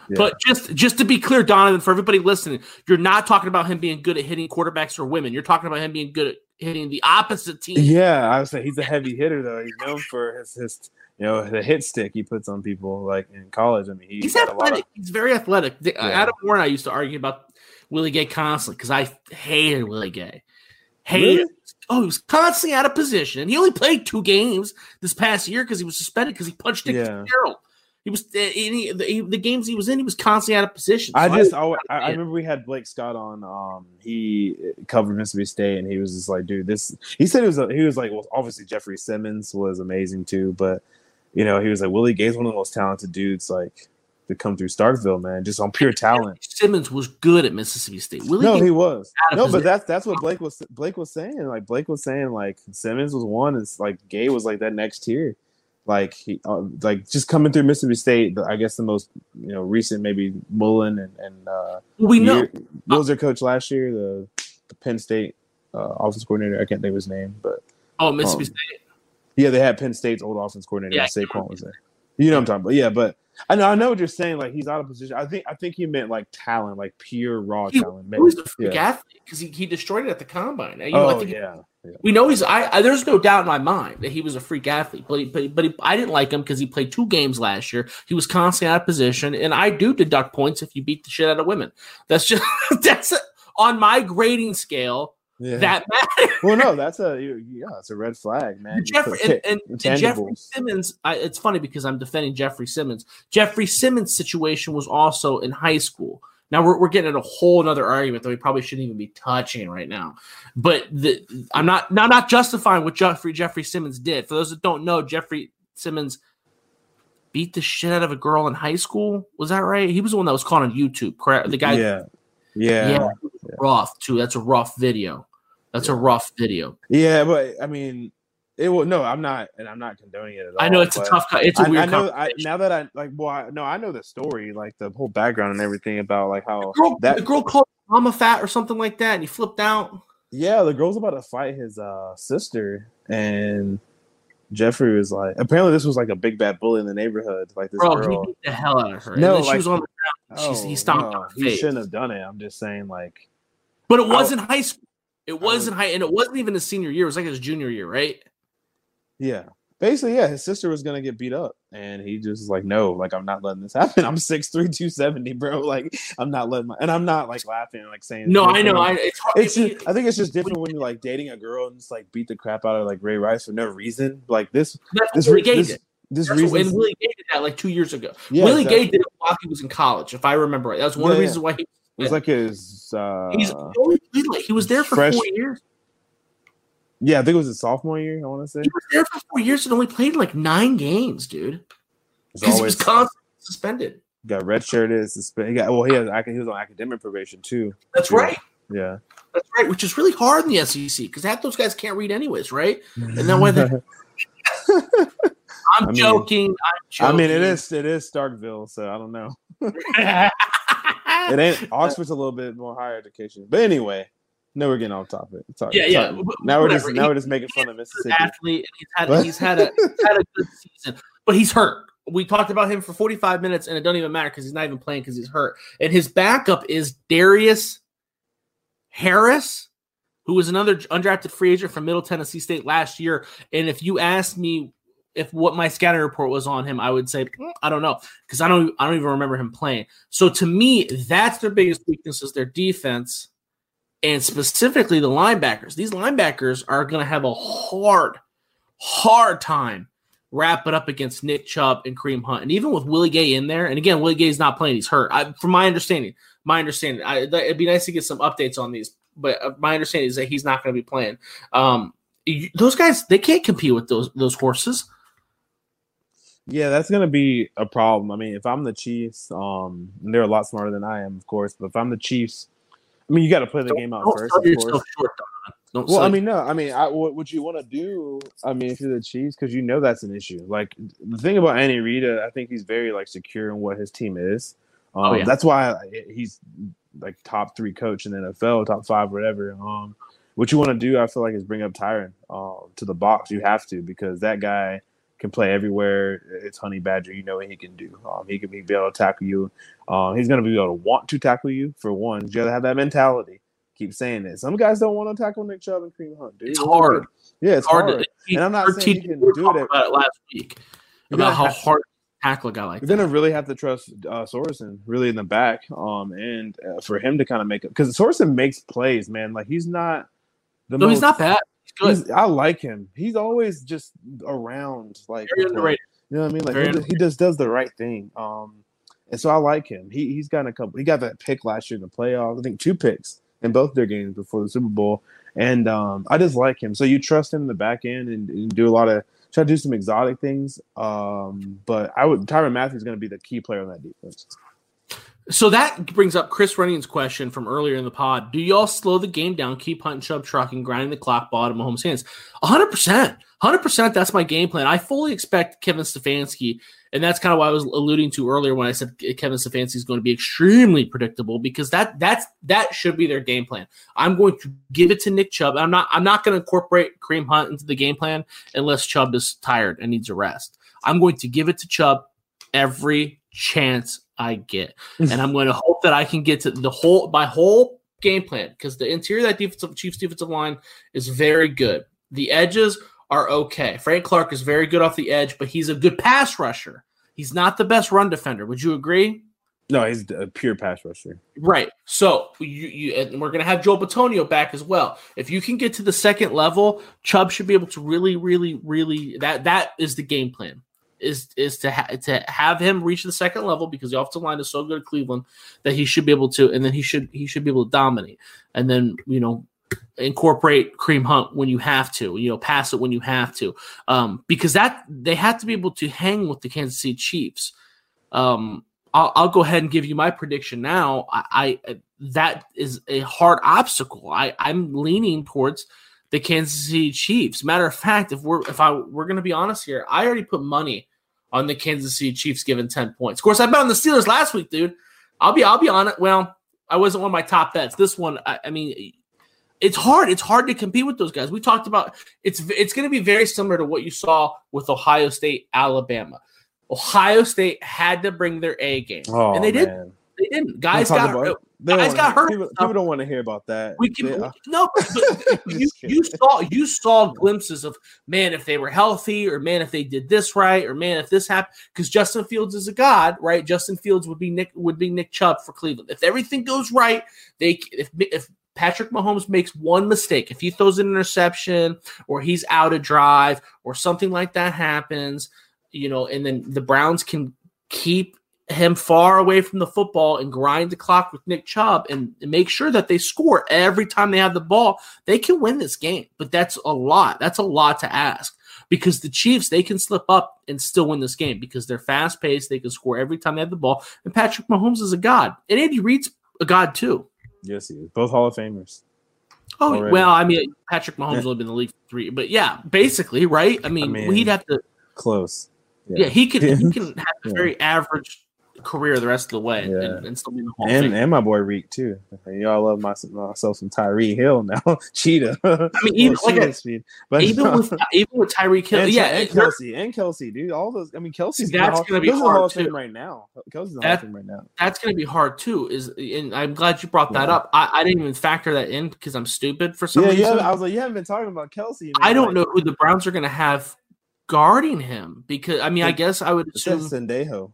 But just to be clear, Donovan, for everybody listening, you're not talking about him being good at hitting quarterbacks or women. You're talking about him being good at hitting the opposite team. Yeah, I would say he's a heavy hitter though. He's known for his the hit stick he puts on people like in college. I mean, he's athletic. He's very athletic. Adam Moore and I used to argue about Willie Gay constantly because I hated Willie Gay. Really? Oh, he was constantly out of position. He only played 2 games this past year because he was suspended because he punched Dick Fitzgerald. He was the games he was in. He was constantly out of position. So I remember we had Blake Scott on. He covered Mississippi State, and he was just like, "Dude, this." He said he was like, well, obviously Jeffrey Simmons was amazing too, but he was like Willie Gay's one of the most talented dudes like to come through Starkville, man, just on pure talent. Simmons was good at Mississippi State. He was. No, but that's what Blake was saying. Like Blake was saying, like Simmons was one, and like Gay was like that next tier. Like he, like just coming through Mississippi State. I guess the most recent maybe Mullen and we know what was their coach last year, the Penn State offense coordinator. I can't think of his name, but Mississippi State. Yeah, they had Penn State's old offense coordinator. Yeah, Saquon was there. You know what I'm talking about? Yeah, but I know what you're saying. Like he's out of position. I think he meant like talent, like pure raw talent. He was a freak athlete because he destroyed it at the combine. We know he's. There's no doubt in my mind that he was a freak athlete. But I didn't like him because he played 2 games last year. He was constantly out of position, and I do deduct points if you beat the shit out of women. That's on my grading scale. Yeah. That matters. Well, no, it's a red flag, man. Jeffrey Simmons. It's funny because I'm defending Jeffrey Simmons. Jeffrey Simmons' situation was also in high school. Now we're getting at a whole another argument that we probably shouldn't even be touching right now. But I'm not justifying what Jeffrey Simmons did. For those that don't know, Jeffrey Simmons beat the shit out of a girl in high school. Was that right? He was the one that was caught on YouTube. Correct? The guy. Yeah. Rough too. That's a rough video. Yeah, but I mean, it will. No, I'm not condoning it at all. I know it's a tough. It's a weird. I know the story, like the whole background and everything about like how the girl called mama fat or something like that, and he flipped out. Yeah, the girl's about to fight his sister, and Jeffrey was like, apparently this was like a big bad bully in the neighborhood. Like this girl, he beat the hell out of her. No, she was on the ground. He stomped her face. He shouldn't have done it. I'm just saying, like, but it wasn't high school. It wasn't high, and it wasn't even his senior year. It was like his junior year, right? Yeah. Basically, yeah, his sister was gonna get beat up, and he just was like, "No, like I'm not letting this happen. I'm 6'3", 270, bro. Like I'm not letting and I'm not like laughing, like saying no. I know. I think it's just different when you're like dating a girl and just like beat the crap out of like Ray Rice for no reason. Like this Willie Gay did that like 2 years ago. Yeah, Willie Gay did it while he was in college, if I remember right. That's one of the reasons why he. It was like his. He was there for 4 years. Yeah, I think it was his sophomore year. I want to say he was there for 4 years and only played like 9 games, dude. Because he was constantly suspended. Got redshirted, suspended. He was on academic probation too. That's right. Yeah, that's right. Which is really hard in the SEC because half those guys can't read anyways, right? And then when I'm joking. I mean, it is Starkville, so I don't know. It ain't Oxford's a little bit more higher education, but anyway, no, we're getting off topic. Now we're just making fun of Mississippi. He's an athlete, and he's had a good season, but he's hurt. We talked about him for 45 minutes, and it doesn't even matter because he's not even playing because he's hurt. And his backup is Darius Harris, who was another undrafted free agent from Middle Tennessee State last year. And if you asked me if what my scouting report was on him, I would say I don't know because I don't even remember him playing. So to me, that's their biggest weakness is their defense, and specifically the linebackers. These linebackers are going to have a hard time wrapping up against Nick Chubb and Kareem Hunt, and even with Willie Gay in there. And again, Willie Gay's not playing; he's hurt. From my understanding, it'd be nice to get some updates on these. But my understanding is that he's not going to be playing. Those guys, they can't compete with those horses. Yeah, that's going to be a problem. I mean, if I'm the Chiefs, and they're a lot smarter than I am, of course. But if I'm the Chiefs, I mean, you got to play the game out first, of course. What you want to do, I mean, if you're the Chiefs, because you know that's an issue. Like, the thing about Andy Reid, I think he's very, like, secure in what his team is. That's why he's, like, top 3 coach in the NFL, top 5, whatever. What you want to do, I feel like, is bring up Tyron to the box. You have to, because that guy can play everywhere. It's Honey Badger. You know what he can do. He can be able to tackle you. He's going to be able to want to tackle you, for one. You got to have that mentality. Keep saying it. Some guys don't want to tackle Nick Chubb and Kareem Hunt, dude. It's hard. Yeah, it's hard. And I'm not saying he can do it. About it last week about how hard to tackle a guy like that. You're going to really have to trust Sorensen really in the back, and for him to kind of make it. Because Sorensen makes plays, man. Like, he's not the most. He's not bad. He's good. I like him. He's always just around. Like, very underrated. You know what I mean? Like, he just does the right thing. And so I like him. He's gotten a couple. He got that pick last year in the playoffs. I think 2 picks in both their games before the Super Bowl. And I just like him. So you trust him in the back end and do try to do some exotic things. But Tyrann Mathieu is going to be the key player on that defense. So that brings up Chris Running's question from earlier in the pod. Do y'all slow the game down, keep Hunt and Chubb trucking, grinding the clock ball out of Mahomes' hands? 100%. 100%, that's my game plan. I fully expect Kevin Stefanski, and that's kind of what I was alluding to earlier when I said Kevin Stefanski is going to be extremely predictable, because that should be their game plan. I'm going to give it to Nick Chubb. I'm not going to incorporate Kareem Hunt into the game plan unless Chubb is tired and needs a rest. I'm going to give it to Chubb every chance I get, and I'm going to hope that I can get to my whole game plan, because the interior of that Chiefs defensive line is very good. The edges are okay. Frank Clark is very good off the edge, but he's a good pass rusher. He's not the best run defender. Would you agree? No, he's a pure pass rusher. Right. So and we're going to have Joel Bitonio back as well. If you can get to the second level, Chubb should be able to really, really, really. That is the game plan. Is to have him reach the second level, because the offensive line is so good at Cleveland that he should be able to, and then he should be able to dominate, and then incorporate Kareem Hunt when you have to, pass it when you have to, because that they have to be able to hang with the Kansas City Chiefs. I'll go ahead and give you my prediction now. I that is a hard obstacle. I'm leaning towards the Kansas City Chiefs. Matter of fact, if we're going to be honest here, I already put money on the Kansas City Chiefs given 10 points. Of course, I bet on the Steelers last week, dude. I'll be on it. Well, I wasn't one of my top bets. This one, I mean, it's hard. It's hard to compete with those guys. We talked about it's going to be very similar to what you saw with Ohio State, Alabama. Ohio State had to bring their A game, and they didn't. They didn't. Guys got hurt. People don't want to hear about that. You saw glimpses of, man, if they were healthy, or man, if they did this right, or man, if this happened, because Justin Fields is a god, right? Justin Fields would be Nick Chubb for Cleveland. If everything goes right, if Patrick Mahomes makes one mistake, if he throws an interception, or he's out of drive, or something like that happens, and then the Browns can keep him far away from the football and grind the clock with Nick Chubb and make sure that they score every time they have the ball, they can win this game. But that's a lot. That's a lot to ask, because the Chiefs, they can slip up and still win this game because they're fast paced. They can score every time they have the ball. And Patrick Mahomes is a god. And Andy Reid's a god too. Yes, he is. Both Hall of Famers. Oh, already. Well, I mean, Patrick Mahomes only been in the league for 3. But yeah, basically, right? I mean he'd have to. Close. Yeah, he can have a very average career the rest of the way and still be in the Hall of Fame. And my boy Reek too. Y'all love myself some Tyreek Hill now. Cheetah. I mean, even with Tyreek Hill, and Kelsey, dude. All those. I mean, Kelsey's that's going to be hard too right now. Kelsey's in the Hall of Fame right now. That's going to be hard too. And I'm glad you brought that up. I didn't even factor that in because I'm stupid for some reason. Yeah, I was like, you haven't been talking about Kelsey. Man. I don't know who the Browns are going to have guarding him, because I mean, I guess I would assume Sendejo.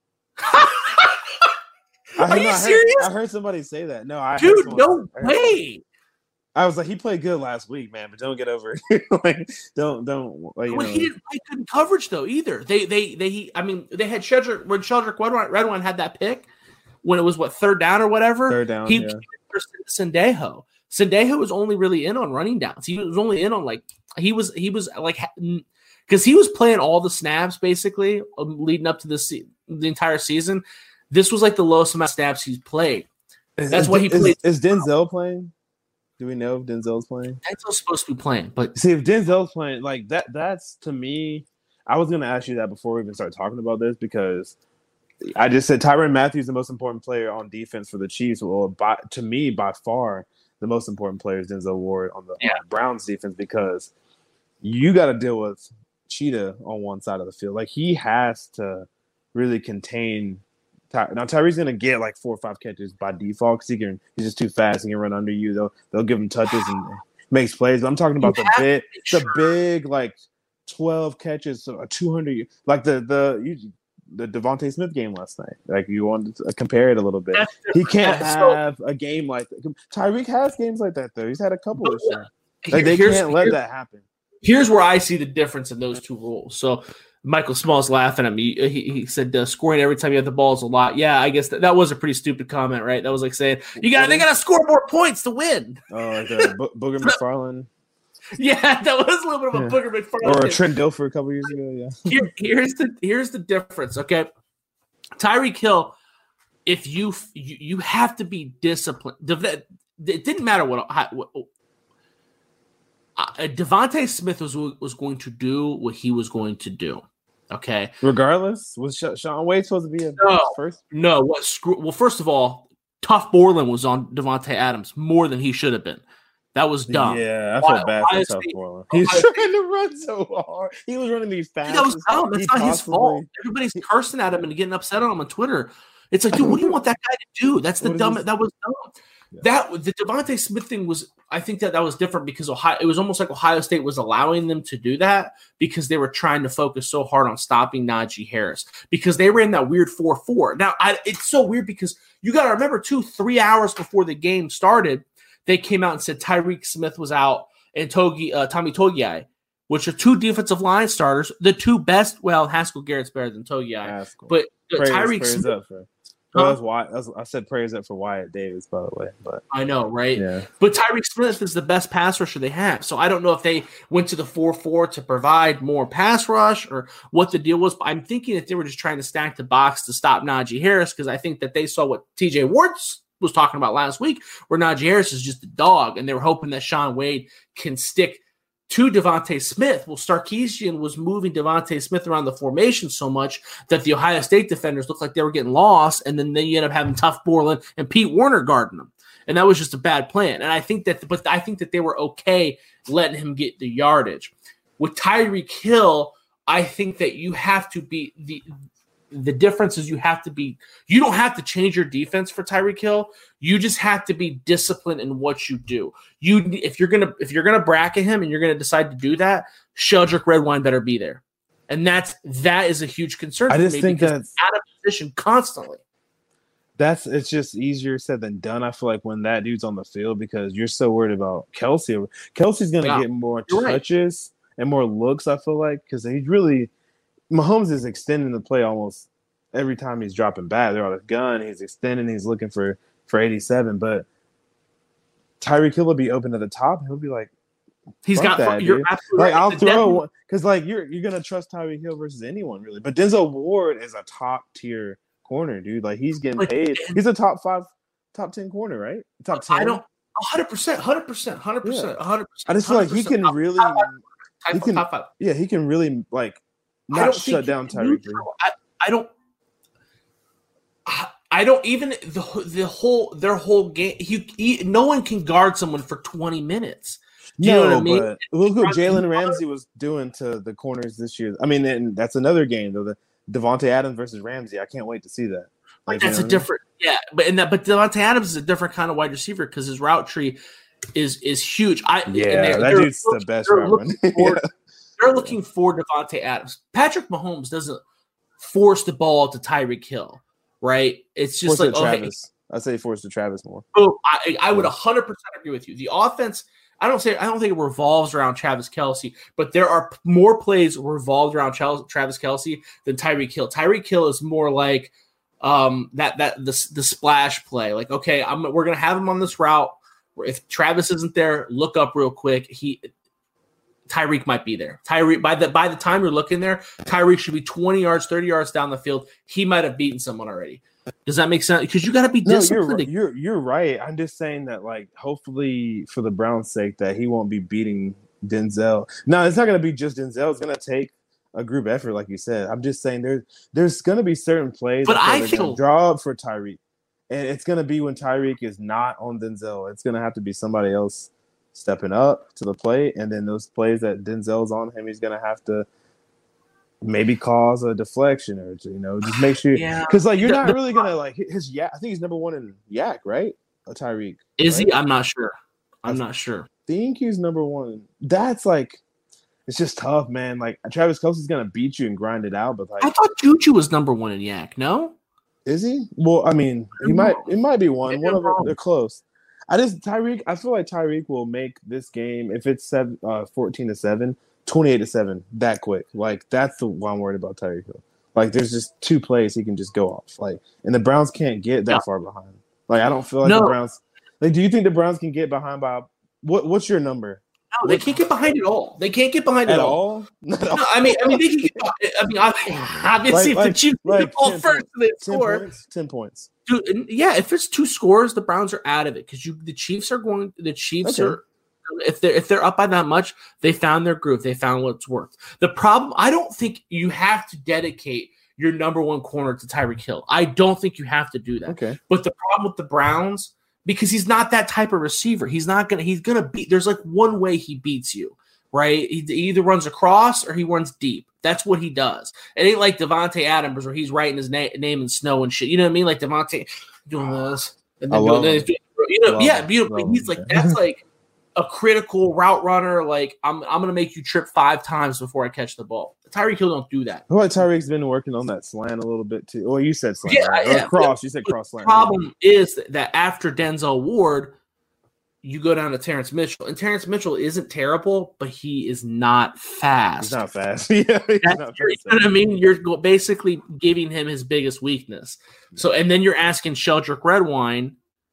Are you serious? I heard somebody say that. No, dude, no way. I was like, he played good last week, man, but don't get over it. Like, don't. Like, he didn't play good coverage though either. They had Sheldrick when Sheldrick Redwine had that pick when it was third down or whatever. Third down. He for Sendejo. Sendejo was only really in on running downs. He was only in on he was like. Because he was playing all the snaps basically leading up to the entire season. This was like the lowest amount of snaps he's played. That's why he played. Is Denzel playing? Do we know if Denzel's playing? Denzel's supposed to be playing, but see if Denzel's playing, like that's to me. I was going to ask you that before we even start talking about this, because I just said Tyrann Mathieu is the most important player on defense for the Chiefs. Well, to me, by far, the most important player is Denzel Ward on the Browns defense, because you got to deal with cheetah on one side of the field. Like he has to really contain. Now Tyreek's gonna get like 4 or 5 catches by default because he's just too fast. He can run under you. They'll give him touches and makes plays. But I'm talking about the big like 12 catches, so a 200, like the Devontae Smith game last night. Like you wanted to compare it a little bit. He can't have a game like that. Tyreek has games like that though. He's had a couple this year. Like they can't let that happen. Here's where I see the difference in those two rules. So Michael Small's laughing at me. He said scoring every time you have the ball is a lot. Yeah, I guess that was a pretty stupid comment, right? That was like saying they gotta score more points to win. Oh, like Booger McFarland. Yeah, that was a little bit of a Booger McFarland. Or a Trent Dilfer a couple years ago. Yeah. Here's the difference. Okay, Tyreek Hill. If you have to be disciplined. It didn't matter what Devontae Smith was going to do what he was going to do. Okay. Regardless, was Shaun Wade supposed to be first? No. Well, first of all, Tough Borland was on Devontae Adams more than he should have been. That was dumb. Yeah, I felt bad for Tough Borland. He's trying to run so hard. He was running these fast. That was dumb. That's not his fault. Everybody's cursing at him and getting upset on him on Twitter. It's like, dude, what do you want that guy to do? That's the dumb. That was dumb. Yeah. The Devontae Smith thing was, I think that was different because it was almost like Ohio State was allowing them to do that because they were trying to focus so hard on stopping Najee Harris because they ran that weird 4-4. Now, it's so weird because you got to remember, too, 3 hours before the game started, they came out and said Tyreek Smith was out and Tommy Togiai, which are 2 defensive line starters, the 2 best. Well, Haskell Garrett's better than Togiai, but Tyreek Smith. Well, that's why I said prayers up for Wyatt Davis, by the way. But I know, right? Yeah. But Tyreek Smith is the best pass rusher they have. So I don't know if they went to the 4-4 to provide more pass rush or what the deal was. But I'm thinking that they were just trying to stack the box to stop Najee Harris because I think that they saw what TJ Wards was talking about last week, where Najee Harris is just a dog, and they were hoping that Shaun Wade can stick to Devontae Smith. Well, Sarkisian was moving Devontae Smith around the formation so much that the Ohio State defenders looked like they were getting lost, and then you end up having Tough Borland and Pete Werner guarding them. And that was just a bad plan. And I think that they were okay letting him get the yardage. With Tyreek Hill, I think that you have to be the difference is you don't have to change your defense for Tyreek Hill. You just have to be disciplined in what you do. If you're gonna bracket him and you're gonna decide to do that, Sheldrick Redwine better be there. And that is a huge concern. I just think that's out of position constantly. It's just easier said than done. I feel like when that dude's on the field because you're so worried about Kelsey. Kelsey's gonna get more touches and more looks, I feel like, because Mahomes is extending the play almost every time he's dropping back. They're on his gun. He's extending. He's looking for 87. But Tyreek Hill will be open to the top. He'll be like, he's got that. You're absolutely like, right. I'll throw one because like you're gonna trust Tyreek Hill versus anyone really. But Denzel Ward is a top tier corner, dude. Like he's getting paid. He's a top 5, top 10 corner, right? Top 10. I don't 100%. I just feel like he can really. Top 5. Yeah, he can really like. Not shut down Tyreek. I don't even their whole game. No one can guard someone for 20 minutes. Do you know what I mean? But look what Jalen Ramsey was doing to the corners this year. I mean, and that's another game though. The Devontae Adams versus Ramsey. I can't wait to see that. Like that's a different, but Devontae Adams is a different kind of wide receiver because his route tree is huge. That dude's the best route runner. They're looking for Devontae Adams. Patrick Mahomes doesn't force the ball to Tyreek Hill, right? It's just force like Travis. I'd say force to Travis more. Oh, I would 100% agree with you. The offense, I don't think it revolves around Travis Kelce, but there are more plays revolved around Travis Kelce than Tyreek Hill. Tyreek Hill is more like the splash play. Like, okay, we're gonna have him on this route. If Travis isn't there, look up real quick. Tyreek might be there. Tyreek by the time you're looking there, Tyreek should be 20 yards, 30 yards down the field. He might have beaten someone already. Does that make sense? Because you got to be disciplined. No, you're right. I'm just saying that, like, hopefully for the Browns' sake, that he won't be beating Denzel. No, it's not going to be just Denzel. It's going to take a group effort, like you said. I'm just saying there's going to be certain plays but I feel draw up for Tyreek, and it's going to be when Tyreek is not on Denzel. It's going to have to be somebody else stepping up to the plate, and then those plays that Denzel's on him, he's going to have to maybe cause a deflection or just make sure because you're not really gonna his yak. I think he's number one in yak, right? Tyreek. Is he? I'm not sure. Not sure. I think he's number one. That's it's just tough, man. Travis Kelce's gonna beat you and grind it out, but I thought Juju was number one in yak. No, is he? Well, I mean, it might be one. Maybe one of them. They're close. I feel like Tyreek will make this game if it's 14-7, 28-7 that quick. That's the one I'm worried about Tyreek Hill. There's just 2 plays he can just go off. And the Browns can't get that far behind. I don't feel like the Browns. Do you think the Browns can get behind by what's your number? No, they can't get behind at all. They can't get behind at all. No, I mean, they can get. Obviously, if the Chiefs get the ball first, they score 10 points. Dude, yeah, if it's 2 scores, the Browns are out of it because the Chiefs are going. The Chiefs are. If they're up by that much, they found their groove. They found what's worked. The problem, I don't think you have to dedicate your number one corner to Tyreek Hill. I don't think you have to do that. Okay. But the problem with the Browns, because he's not that type of receiver, he's gonna beat. There's one way he beats you, right? He either runs across or he runs deep. That's what he does. It ain't like Devontae Adams where he's writing his name in snow and shit. You know what I mean? Like Devontae doing this and then doing this. Beautiful. He's that's a critical route runner. I'm gonna make you trip 5 times before I catch the ball. Tyreek Hill don't do that. I feel like Tyreek's been working on that slant a little bit too. Well, you said slant, right? Or cross. You said cross slant. The problem is that after Denzel Ward, you go down to Terrence Mitchell, and Terrence Mitchell isn't terrible, but he is not fast. He's not fast. He's not fast. You know what I mean? You're basically giving him his biggest weakness. So, and then you're asking Sheldrick Redwine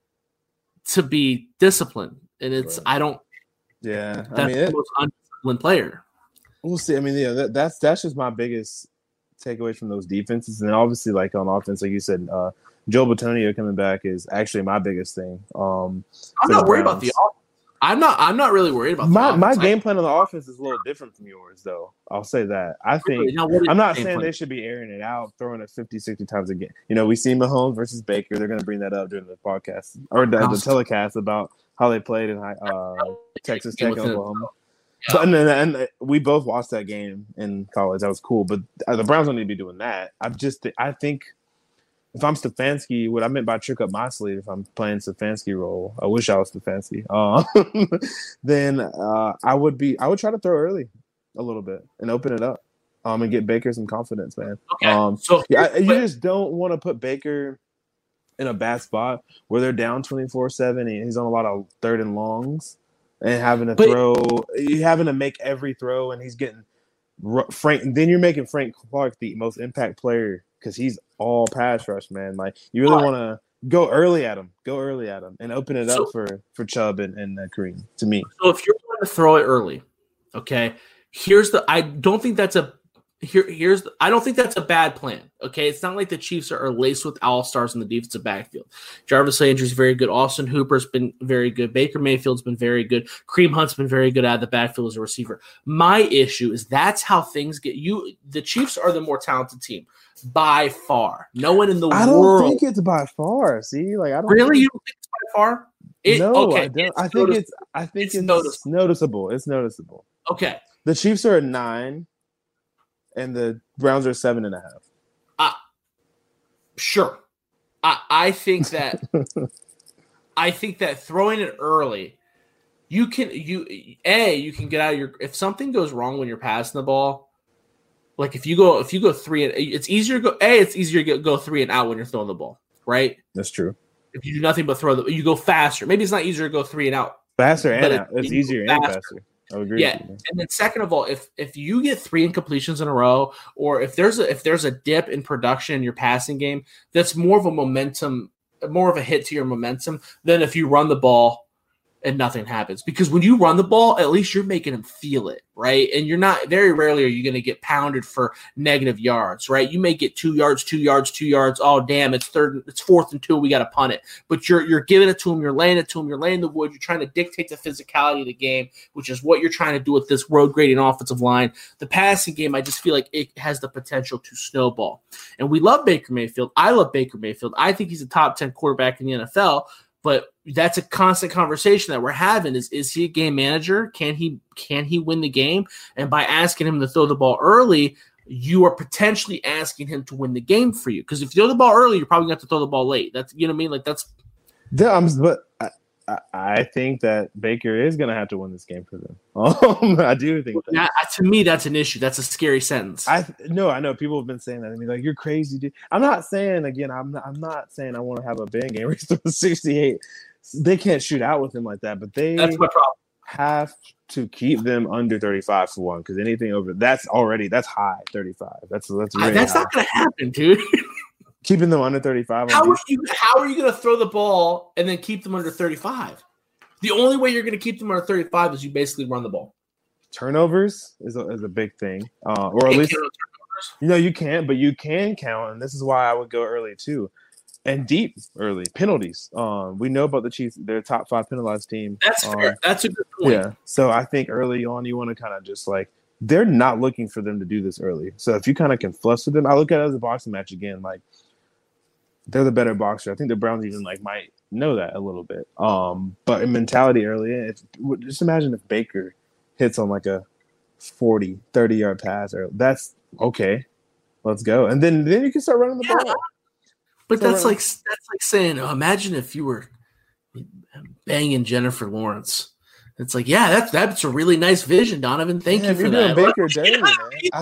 to be disciplined, and it's right. That's the most undisciplined player. We'll see. I mean, that's just my biggest takeaway from those defenses, and obviously, on offense, like you said, Joe Bitonio coming back is actually my biggest thing. I'm not worried about the offense. I'm not really worried about my game plan on the offense is a little different from yours, though. I'll say that. I think I'm not saying they should be airing it out, throwing it 50, 60 times a game. We see Mahomes versus Baker. They're going to bring that up during the podcast or the telecast about how they played in Texas Tech and Oklahoma. So, and we both watched that game in college. That was cool. But the Browns don't need to be doing that. I think if I'm Stefanski, what I meant by trick up my sleeve, if I'm playing Stefanski role, I wish I was Stefanski. Then I would try to throw early a little bit and open it up and get Baker some confidence, man. Okay. You just don't want to put Baker in a bad spot where they're down 24-7 and he's on a lot of 3rd and longs. And having to make every throw, and he's getting Frank. Then you're making Frank Clark the most impact player because he's all pass rush, man. You really want to go early at him, and open it up for Chubb and Kareem. To me, so if you're going to throw it early, okay. I don't think that's a bad plan. Okay, it's not like the Chiefs are laced with all-stars in the defensive backfield. Jarvis Landry's very good. Austin Hooper's been very good. Baker Mayfield's been very good. Kareem Hunt's been very good out of the backfield as a receiver. My issue is that's how things get you. The Chiefs are the more talented team by far. No one in the world. I don't think it's by far. See, I don't really. You don't think it's by far? I don't. I think it's noticeable. It's noticeable. Okay. The Chiefs are at 9. And the Browns are 7.5. Sure. I think that throwing it early, you can get out of your. If something goes wrong when you're passing the ball, if you go 3 and it's easier to go 3 and out when you're throwing the ball, right? That's true. If you do nothing but throw you go faster. Maybe it's not easier to go 3 and out. Faster and out. It's easier and faster. I would agree. Yeah, and then second of all, if you get 3 incompletions in a row, or if there's a dip in production in your passing game, that's more of a hit to your momentum than if you run the ball and nothing happens. Because when you run the ball, at least you're making them feel it, right? And you're not, very rarely are you going to get pounded for negative yards, right? You may get 2 yards, 2 yards, 2 yards. Oh, damn, it's 4th and 2. We got to punt it. But you're giving it to them. You're laying it to them. You're laying the wood. You're trying to dictate the physicality of the game, which is what you're trying to do with this road grading offensive line. The passing game, I just feel like it has the potential to snowball. And we love Baker Mayfield. I love Baker Mayfield. I think he's a top 10 quarterback in the NFL. But that's a constant conversation that we're having is he a game manager? Can he win the game? And by asking him to throw the ball early, you are potentially asking him to win the game for you. Because if you throw the ball early, you're probably going to have to throw the ball late. That's, you know what I mean? Like that's. But I think that Baker is going to have to win this game for them. I do think that. Now, to me, that's an issue. That's a scary sentence. I know people have been saying that. I mean, like, you're crazy, dude. I'm not saying I'm not saying I want to have a bang game. We're still 68. They can't shoot out with him like that, but that's my problem. Have to keep them under 35 for one, because anything over that's high 35. That's really that's not going to happen, dude. Keeping them under 35. How are you going to throw the ball and then keep them under 35? The only way you're going to keep them under 35 is you basically run the ball. Turnovers is a big thing, or at least you can't, but you can count, and this is why I would go early too, and deep early penalties. We know about the Chiefs; they're a top 5 penalized team. That's fair. That's a good point. Yeah, so I think early on you want to kind of just like they're not looking for them to do this early. So if you kind of can fluster them, I look at it as a boxing match again, like. They're the better boxer. I think the Browns even might know that a little bit. But in mentality early, just imagine if Baker hits on like a 40, 30-yard pass. That's okay. Let's go. And then you can start running the ball. But that's like saying, imagine if you were banging Jennifer Lawrence. It's like, yeah, that's a really nice vision, Donovan. Thank you for that. Baker daily, man.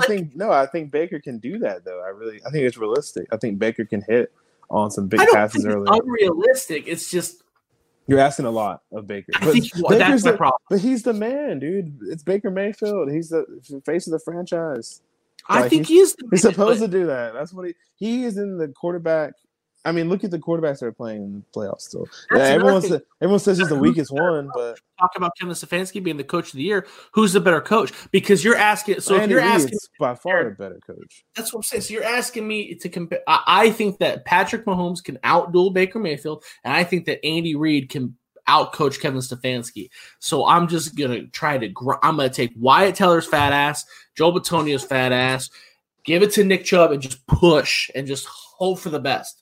I think Baker can do that though. I think it's realistic. I think Baker can hit on some big passes early. It's unrealistic. It's just you're asking a lot of Baker. That's my problem. But he's the man, dude. It's Baker Mayfield. He's the face of the franchise. I think he's supposed to do that. That's what he is in the quarterback. I mean, look at the quarterbacks that are playing in the playoffs still. Everyone says he's the weakest one, but talk about Kevin Stefanski being the coach of the year. Who's the better coach? Because you're asking. So Andy if you're asking, by far the better coach. That's what I'm saying. So you're asking me to compare. I think that Patrick Mahomes can outduel Baker Mayfield, and I think that Andy Reid can outcoach Kevin Stefanski. So I'm just gonna try to. I'm gonna take Wyatt Teller's fat ass, Joel Bitonio's fat ass, give it to Nick Chubb, and just push and just hope for the best.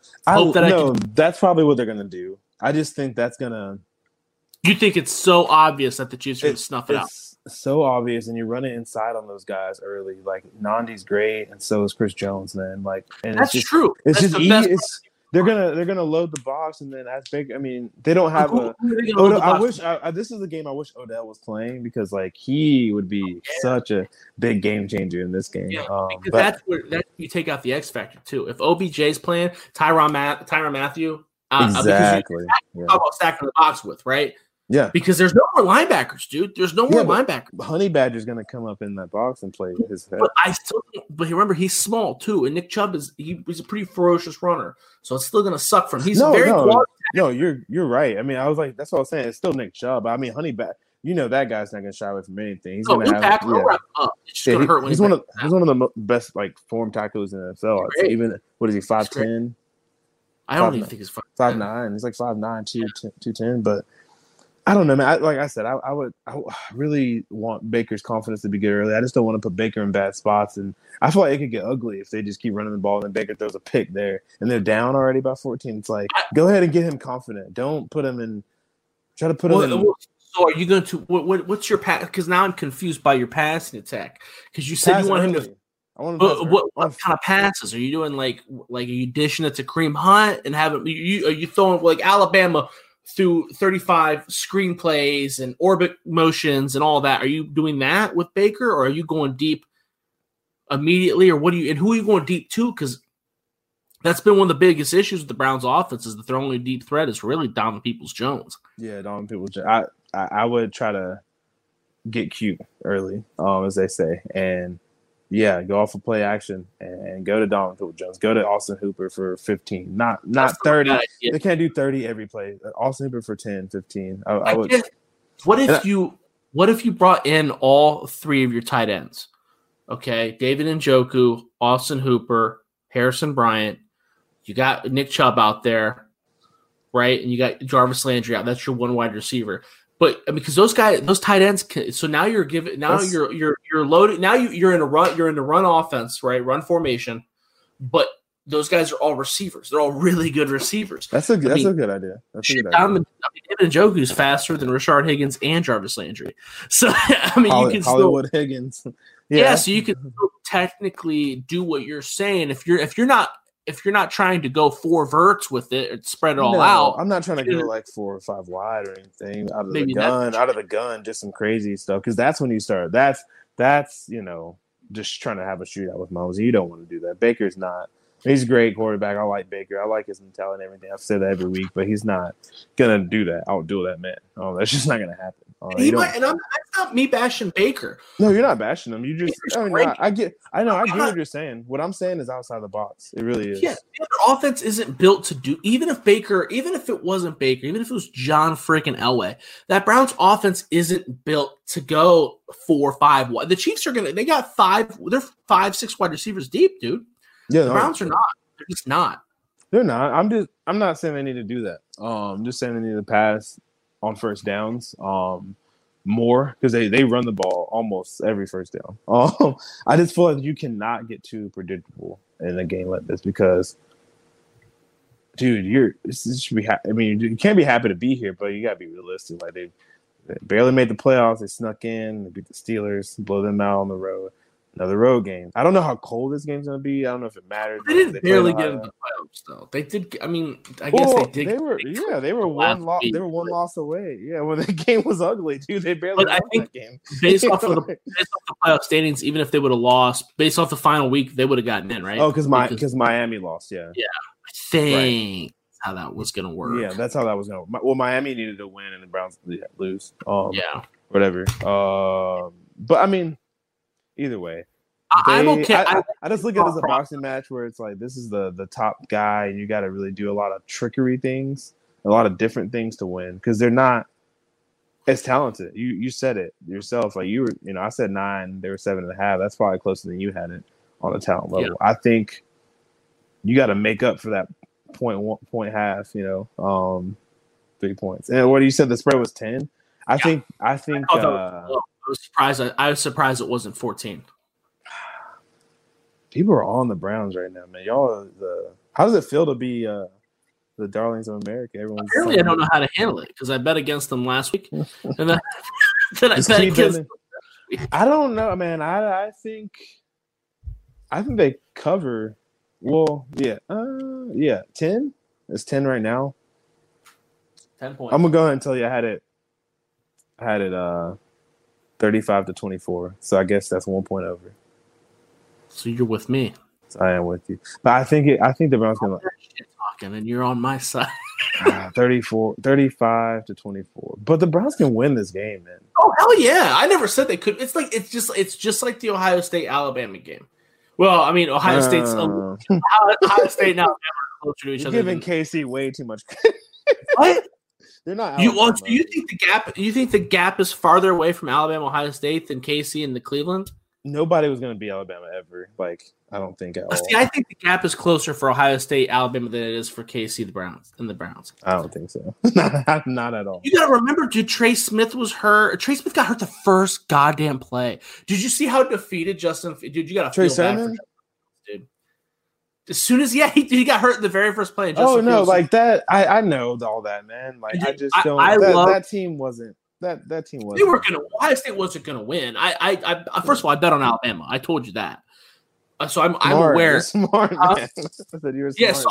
That's probably what they're gonna do. I just think that's gonna. You think it's so obvious that the Chiefs are gonna snuff it out? It's so obvious, and you run it inside on those guys early. Like Nandi's great, and so is Chris Jones. Man, and that's true. It's that's just easy. They're gonna load the box, and then as big. I mean, they don't have this is the game I wish Odell was playing because he would be such a big game changer in this game. Yeah, because that's where you take out the X factor too. If OBJ's playing, Tyrann Mathieu, exactly. How about stacking the box with right? Yeah, because there's no more linebackers, dude. There's no more linebackers. Honey Badger's going to come up in that box and play his head. But remember, he's small too, and Nick Chubb he's a pretty ferocious runner, so it's still going to suck from him. He's No, you're right. I mean, I was like, that's what I was saying. It's still Nick Chubb. I mean, Honey Badger. You know that guy's not going to shy away from anything. He's going to have. It's just going to hurt when he's one of the best form tacklers in the NFL. Even what is he 5'10"? I don't even think he's 5'9". He's like 5'9", 210, but. I don't know, man. Like I said, I really want Baker's confidence to be good early. I just don't want to put Baker in bad spots, and I feel like it could get ugly if they just keep running the ball and Baker throws a pick there, and they're down already by 14. It's like, go ahead and get him confident. Don't put him in. Try to put him in. So are you going to what's your pass? Because now I'm confused by your passing attack. Because you said you want him to. What kind of passes are you doing? Like are you dishing it to Kareem Hunt and having are you throwing like Alabama? Through 35 screenplays and orbit motions and all that. Are you doing that with Baker, or are you going deep immediately, or who are you going deep to? Because that's been one of the biggest issues with the Browns' offense is that their only deep threat is really Donovan Peoples-Jones. Yeah, Donovan Peoples-Jones. I would try to get cute early, as they say, and go off of play action and go to Donovan Peoples-Jones. Go to Austin Hooper for 15, not 30. They can't do 30 every play. Austin Hooper for 10, 15. I would. What if you brought in all three of your tight ends? Okay, David Njoku, Austin Hooper, Harrison Bryant. You got Nick Chubb out there, right? And you got Jarvis Landry out. That's your one wide receiver. But because those tight ends, so now you're loaded. Now you're in a run offense, right? Run formation, but those guys are all receivers. They're all really good receivers. That's a good idea. David Njoku is faster than Rashard Higgins and Jarvis Landry. So I mean, you can Hollywood Higgins. Yeah, so you can technically do what you're saying if you're not trying to go 4 verts with it and spread it all out. I'm not trying to go like 4 or 5 wide or anything out of Maybe the gun, just some crazy stuff. Because that's when you start. That's just trying to have a shootout with Mahomes. You don't want to do that. Baker's not. He's a great quarterback. I like Baker. I like his mentality and everything. I've said that every week, but he's not gonna do that. Outdo that man. Oh, that's just not gonna happen. That's not me bashing Baker. No, you're not bashing him. You just, I get what you're saying. What I'm saying is outside the box. It really is. Yeah, their offense isn't built to do. Even if it wasn't Baker, even if it was John freaking Elway, that Browns offense isn't built to go 4 or 5 wide. The Chiefs they got 5. They're 5, 6 wide receivers deep, dude. Yeah, the Browns are not. They're just not. They're not. I'm not saying they need to do that. I'm just saying they need to pass on first downs more because they run the ball almost every first down. I just feel like you cannot get too predictable in a game like this because, dude, you can't be happy to be here, but you gotta be realistic. Like they barely made the playoffs. They snuck in. They beat the Steelers, blow them out on the road. Another road game. I don't know how cold this game's going to be. I don't know if it matters. They didn't barely get into the playoffs, though. They did. I mean, I guess they did. They were one loss away. Yeah, when the game was ugly, dude. They barely won that game. Based off the playoff standings, even if they would have lost, based off the final week, they would have gotten in, right? Oh, because Miami lost. Yeah. Yeah, I think that's how that was going to work. Yeah, that's how that was going to work. Well, Miami needed to win, and the Browns lose. Whatever. But I mean. Either way, I'm okay. I just look at it as a boxing match where it's like this is the top guy, and you got to really do a lot of trickery things, a lot of different things to win because they're not as talented. You said it yourself. Like you were, I said 9, they were 7.5. That's probably closer than you had it on the talent level. Yeah. I think you got to make up for that point half. 3 points. And what you said the spread was 10. I think. I was surprised it wasn't 14. People are on the Browns right now, man. Y'all how does it feel to be the darlings of America? Apparently I don't know how to handle it because I bet against them last week. And then I bet against them. I don't know, man. I think they cover. Well, yeah. 10? It's 10 right now. 10 points. I'm gonna go ahead and tell you I had it 35-24. So I guess that's 1 point over. So you're with me. So I am with you. But I think the Browns gonna shit talking and you're on my side. 35-24. But the Browns can win this game, man. Oh hell yeah. I never said they could. It's just like the Ohio State Alabama game. Well, I mean Ohio State's Ohio State and Alabama are closer to each other. You're giving KC way too much credit. What? They're not. You think the gap? You think the gap is farther away from Alabama, Ohio State than KC and the Cleveland? Nobody was going to be Alabama ever. Like I don't think at all. See, I think the gap is closer for Ohio State, Alabama than it is for KC, the Browns. I don't think so. not at all. You got to remember, dude. Trey Smith was hurt. Trey Smith got hurt the first goddamn play. Did you see how defeated Justin? Dude, you got to feel bad for Justin, dude. As soon as he got hurt in the very first play. Like that. I know all that, man. Like I just don't. That team wasn't. That team wasn't. They were gonna. Ohio State wasn't gonna win. I first of all, I bet on Alabama. I told you that. So I'm aware. You're smart, man. I said you were smart. Yeah. So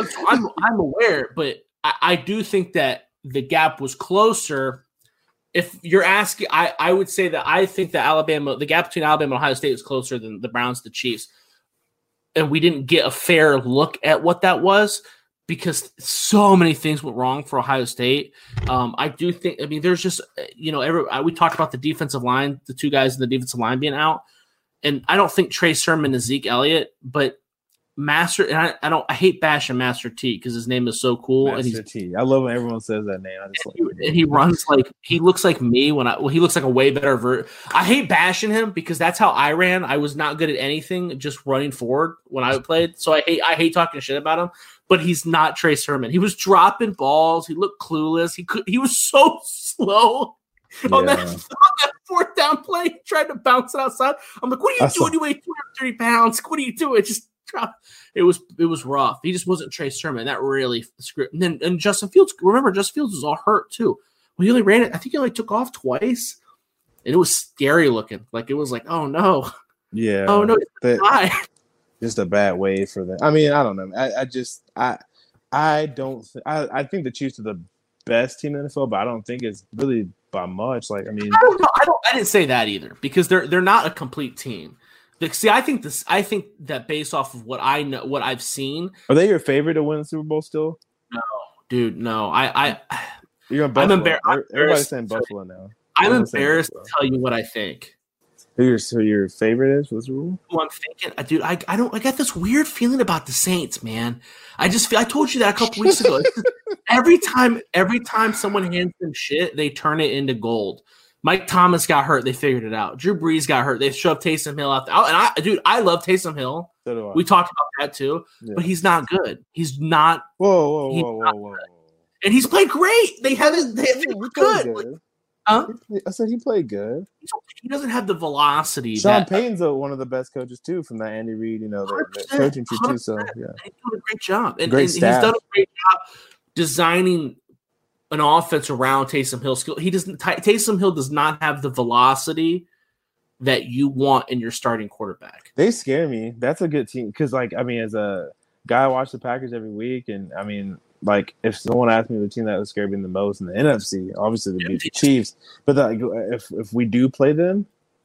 I'm aware, but I do think that the gap was closer. If you're asking, I would say that I think that the gap between Alabama and Ohio State is closer than the Browns, the Chiefs. And we didn't get a fair look at what that was because so many things went wrong for Ohio State. I do think, there's just, we talked about the defensive line, the 2 guys in the defensive line being out. And I don't think Trey Sermon is Zeke Elliott, but Master, and I hate bashing Master T because his name is so cool. Master T. I love when everyone says that name. And he runs he looks like me he looks like a way better I hate bashing him because that's how I ran. I was not good at anything, just running forward when I played. So I hate talking shit about him. But he's not Trey Sermon. He was dropping balls. He looked clueless. He was so slow. Yeah. On that 4th down play, he tried to bounce it outside. I'm like, what are you doing? You weigh 230 pounds. What are you doing? Just it was rough. He just wasn't Trey Sermon. That really screwed. And Justin Fields. Remember, Justin Fields was all hurt too. Well, he only ran it. I think he only took off twice. And it was scary looking. Like, it was like, oh no. Yeah. Oh no, just a bad way for them. I mean, I don't know. I don't. I think the Chiefs are the best team in the NFL, but I don't think it's really by much. Like, I mean, I don't know. I didn't say that either because they're not a complete team. See, I think that based off of what I know, what I've seen, are they your favorite to win the Super Bowl still? No, dude, no. You're in Buffalo. Everybody's saying Buffalo now. I'm embarrassed to tell you what I think. Who your favorite is for the Super Bowl? Who I'm thinking, dude. I got this weird feeling about the Saints, man. I told you that a couple weeks ago. every time someone hands them shit, they turn it into gold. Mike Thomas got hurt. They figured it out. Drew Brees got hurt. They shoved Taysom Hill out there. And I love Taysom Hill. So do I. We talked about that too. Yeah. But he's not good. He's not. Whoa. And he's played great. They haven't good. Huh? I said he played good. He doesn't have the velocity. Sean Payton's one of the best coaches too, from that Andy Reid, the coaching tree too. So yeah, he's doing a great job, and he's done a great job designing an offense around Taysom Hill's skill. Taysom Hill does not have the velocity that you want in your starting quarterback. They scare me. That's a good team because, as a guy, I watch the Packers every week, and if someone asked me the team that would scare me the most in the NFC, obviously it'd be the Chiefs. But if we do play them,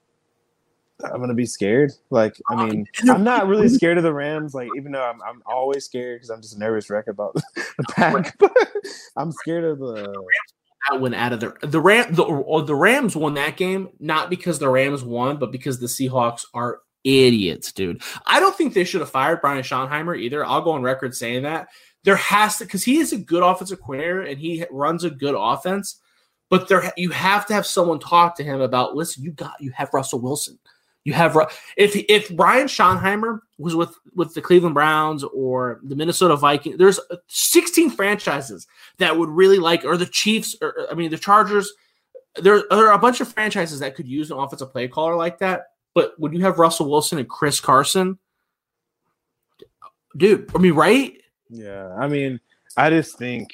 I'm gonna be scared. I'm not really scared of the Rams. Even though I'm always scared because I'm just a nervous wreck about the Pack. But I'm scared of the that went out of the Rams won that game not because the Rams won, but because the Seahawks are idiots, dude. I don't think they should have fired Brian Schottenheimer either. I'll go on record saying that. There has to, because he is a good offensive coordinator and he runs a good offense, but you have to have someone talk to him about, listen, you have Russell Wilson. You have if Brian Schottenheimer was with the Cleveland Browns or the Minnesota Vikings, there's 16 franchises that would really or the Chiefs, the Chargers. There are a bunch of franchises that could use an offensive play caller like that. But when you have Russell Wilson and Chris Carson, dude, right? Yeah, I just think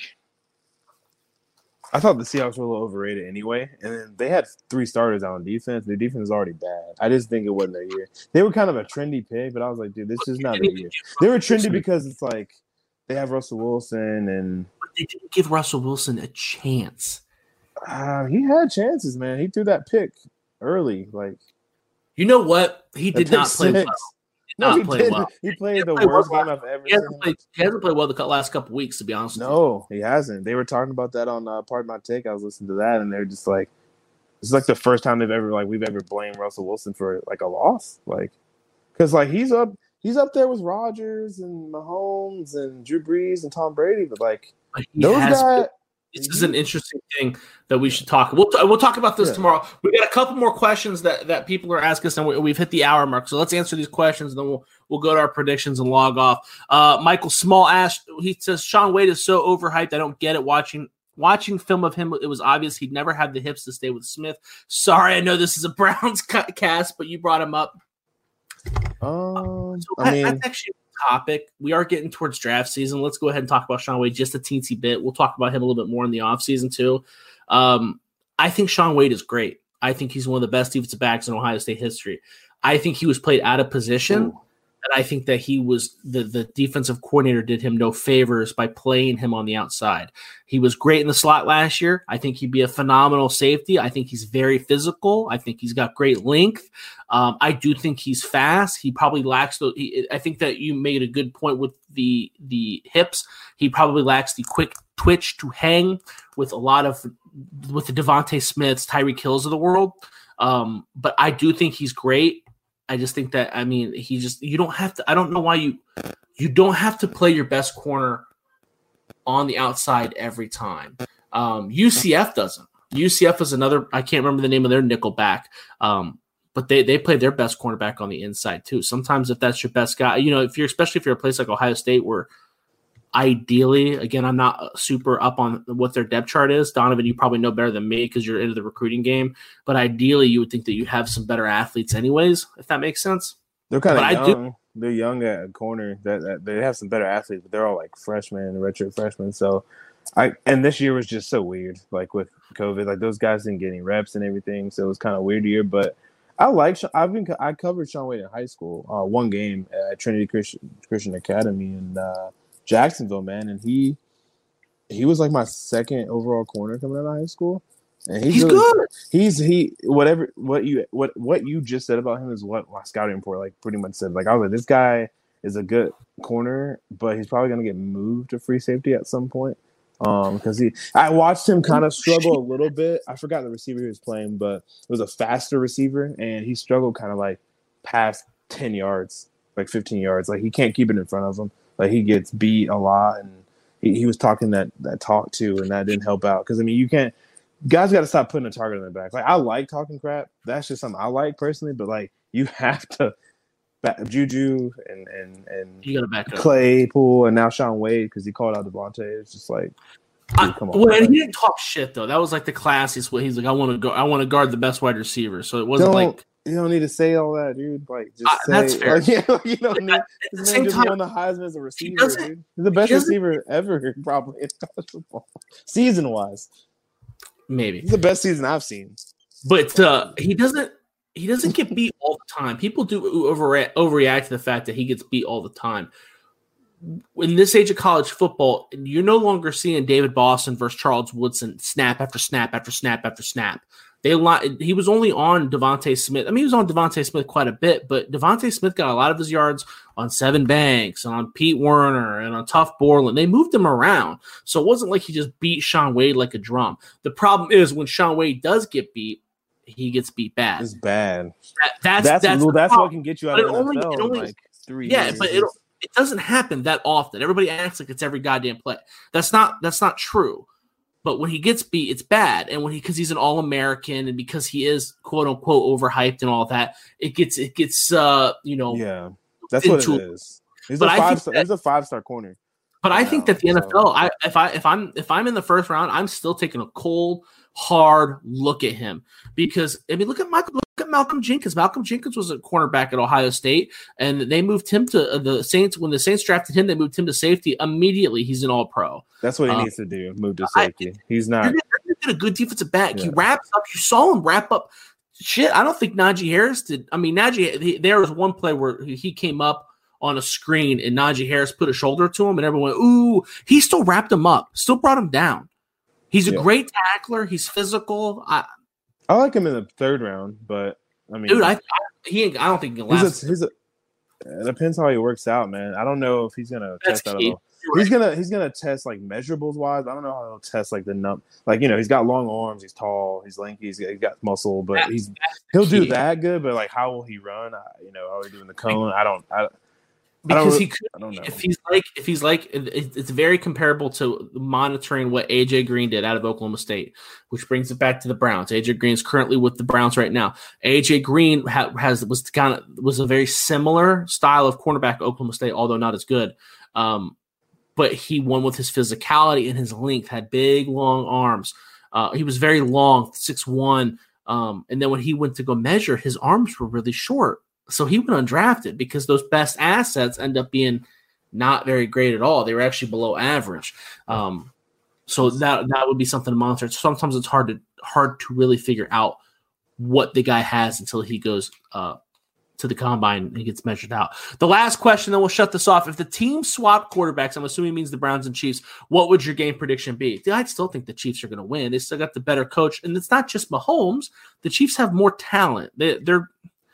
I thought the Seahawks were a little overrated anyway, and then they had 3 starters out on defense. Their defense is already bad. I just think it wasn't their year. They were kind of a trendy pick, but I was like, dude, this is not their year. They were trendy because it's they have Russell Wilson, and but they didn't give Russell Wilson a chance. He had chances, man. He threw that pick early, You know what? He did not play well. No, he played well. He played the worst game I've ever seen. He hasn't played well the last couple weeks, to be honest with you. No, he hasn't. They were talking about that on Pardon My Take. I was listening to that, and they're just it's the first time we've ever blamed Russell Wilson for a loss. Because he's up there with Rodgers and Mahomes and Drew Brees and Tom Brady, but those guys. This is an interesting thing that we should talk. We'll talk about this tomorrow. We got a couple more questions that people are asking us, and we've hit the hour mark. So let's answer these questions, and then we'll go to our predictions and log off. Michael Small asked. He says Shaun Wade is so overhyped. I don't get it. Watching film of him, it was obvious he'd never had the hips to stay with Smith. Sorry, I know this is a Browns cast, but you brought him up. That's actually topic. We are getting towards draft season. Let's go ahead and talk about Shaun Wade just a teensy bit. We'll talk about him a little bit more in the offseason too. I think Shaun Wade is great. I think he's one of the best defensive backs in Ohio State history. I think he was played out of position. Ooh. And I think that he was the defensive coordinator did him no favors by playing him on the outside. He was great in the slot last year. I think he'd be a phenomenal safety. I think he's very physical. I think he's got great length. I do think he's fast. He probably lacks I think that you made a good point with the hips. He probably lacks the quick twitch to hang with the Devontae Smiths, Tyreek Hills of the world. But I do think he's great. I just think that, you don't have to, I don't know why you don't have to play your best corner on the outside every time. UCF doesn't. UCF is another, I can't remember the name of their nickel back. But they play their best cornerback on the inside too. Sometimes if that's your best guy, especially if you're a place like Ohio State where ideally, again, I'm not super up on what their depth chart is. Donovan, you probably know better than me because you're into the recruiting game. But ideally, you would think that you have some better athletes anyways, if that makes sense. They're kind of young. They're young at corner. That they have some better athletes, but they're all freshmen, redshirt freshmen. So And this year was just so weird, like with COVID, like those guys didn't get any reps and everything, so it was kind of weird year. But I covered Shaun Wade in high school, one game at Trinity Christian Academy in Jacksonville, man, and he was like my second overall corner coming out of high school, and he's really good. What you just said about him is what my scouting report like pretty much said. Like I was like, this guy is a good corner, but he's probably gonna get moved to free safety at some point. Because I watched him kind of struggle a little bit. I forgot the receiver he was playing, but it was a faster receiver, and he struggled kind of like past 10 yards, like 15 yards. Like he can't keep it in front of him. Like he gets beat a lot, and he was talking that talk too, and that didn't help out. Because I mean, you can't. Guys got to stop putting a target on their back. Like I like talking crap. That's just something I like personally, but like you have to. Juju and you gotta back up. Claypool and now Shaun Wade because he called out Devontae. It's just like, dude, come on. Well, and he didn't talk shit though. That was like the classiest way. He's like, I want to guard the best wide receiver. So it wasn't like you don't need to say all that, dude. Like just say that's fair. Like, you don't need. At the This same man just time, won the Heisman as a receiver, dude. He's the best receiver ever, probably in college football, season wise. Maybe he's the best season I've seen. But he doesn't get beat all the time. People do overreact to the fact that he gets beat all the time. In this age of college football, you're no longer seeing David Boston versus Charles Woodson snap after snap after snap after snap. He was only on Devontae Smith. I mean, he was on Devontae Smith quite a bit, but Devontae Smith got a lot of his yards on Sevyn Banks and on Pete Werner and on Tuf Borland. They moved him around. So it wasn't like he just beat Shaun Wade like a drum. The problem is when Shaun Wade does get beat, he gets beat bad. It's bad. That's what can get you out of the NFL only, in like 3 years. Yeah, but it doesn't happen that often. Everybody acts like it's every goddamn play. That's not true. But when he gets beat, it's bad. And because he's an All-American and because he is quote unquote overhyped and all that, it gets yeah, that's what it is. He's a 5-star corner. But I think that the NFL, if I'm in the first round, I'm still taking a cold, hard look at him because I mean, look at Malcolm Jenkins. Malcolm Jenkins was a cornerback at Ohio State, and they moved him to the Saints. When the Saints drafted him, they moved him to safety immediately. He's an All-Pro. That's what he needs to do. Move to safety. He's not. You're a good defensive back. Yeah. He wraps up. You saw him wrap up. Shit, I don't think Najee Harris did. I mean, there was one play where he came up on a screen and Najee Harris put a shoulder to him and everyone went, ooh, he still wrapped him up, still brought him down. He's a great tackler. He's physical. I like him in the third round, but I mean, dude, I don't think he can last. It depends how he works out, man. I don't know if he's gonna test that at all. He's gonna test like measurables wise. I don't know how he'll test like he's got long arms, he's tall, he's lanky, he's got muscle, but he'll do that good. But like, how will he run? How will he do in the cone? I don't know. If he's like, it's very comparable to monitoring what AJ Green did out of Oklahoma State, which brings it back to the Browns. AJ Green is currently with the Browns right now. AJ Green was a very similar style of cornerback at Oklahoma State, although not as good. But he won with his physicality and his length. Had big, long arms. He was very long, 6'1". And then when he went to go measure, his arms were really short. So he went undrafted because those best assets end up being not very great at all. They were actually below average. So that would be something to monitor. Sometimes it's hard to really figure out what the guy has until he goes to the combine and he gets measured out. The last question, then we'll shut this off. If the team swapped quarterbacks, I'm assuming it means the Browns and Chiefs, what would your game prediction be? I still think the Chiefs are going to win. They still got the better coach. And it's not just Mahomes. The Chiefs have more talent. They're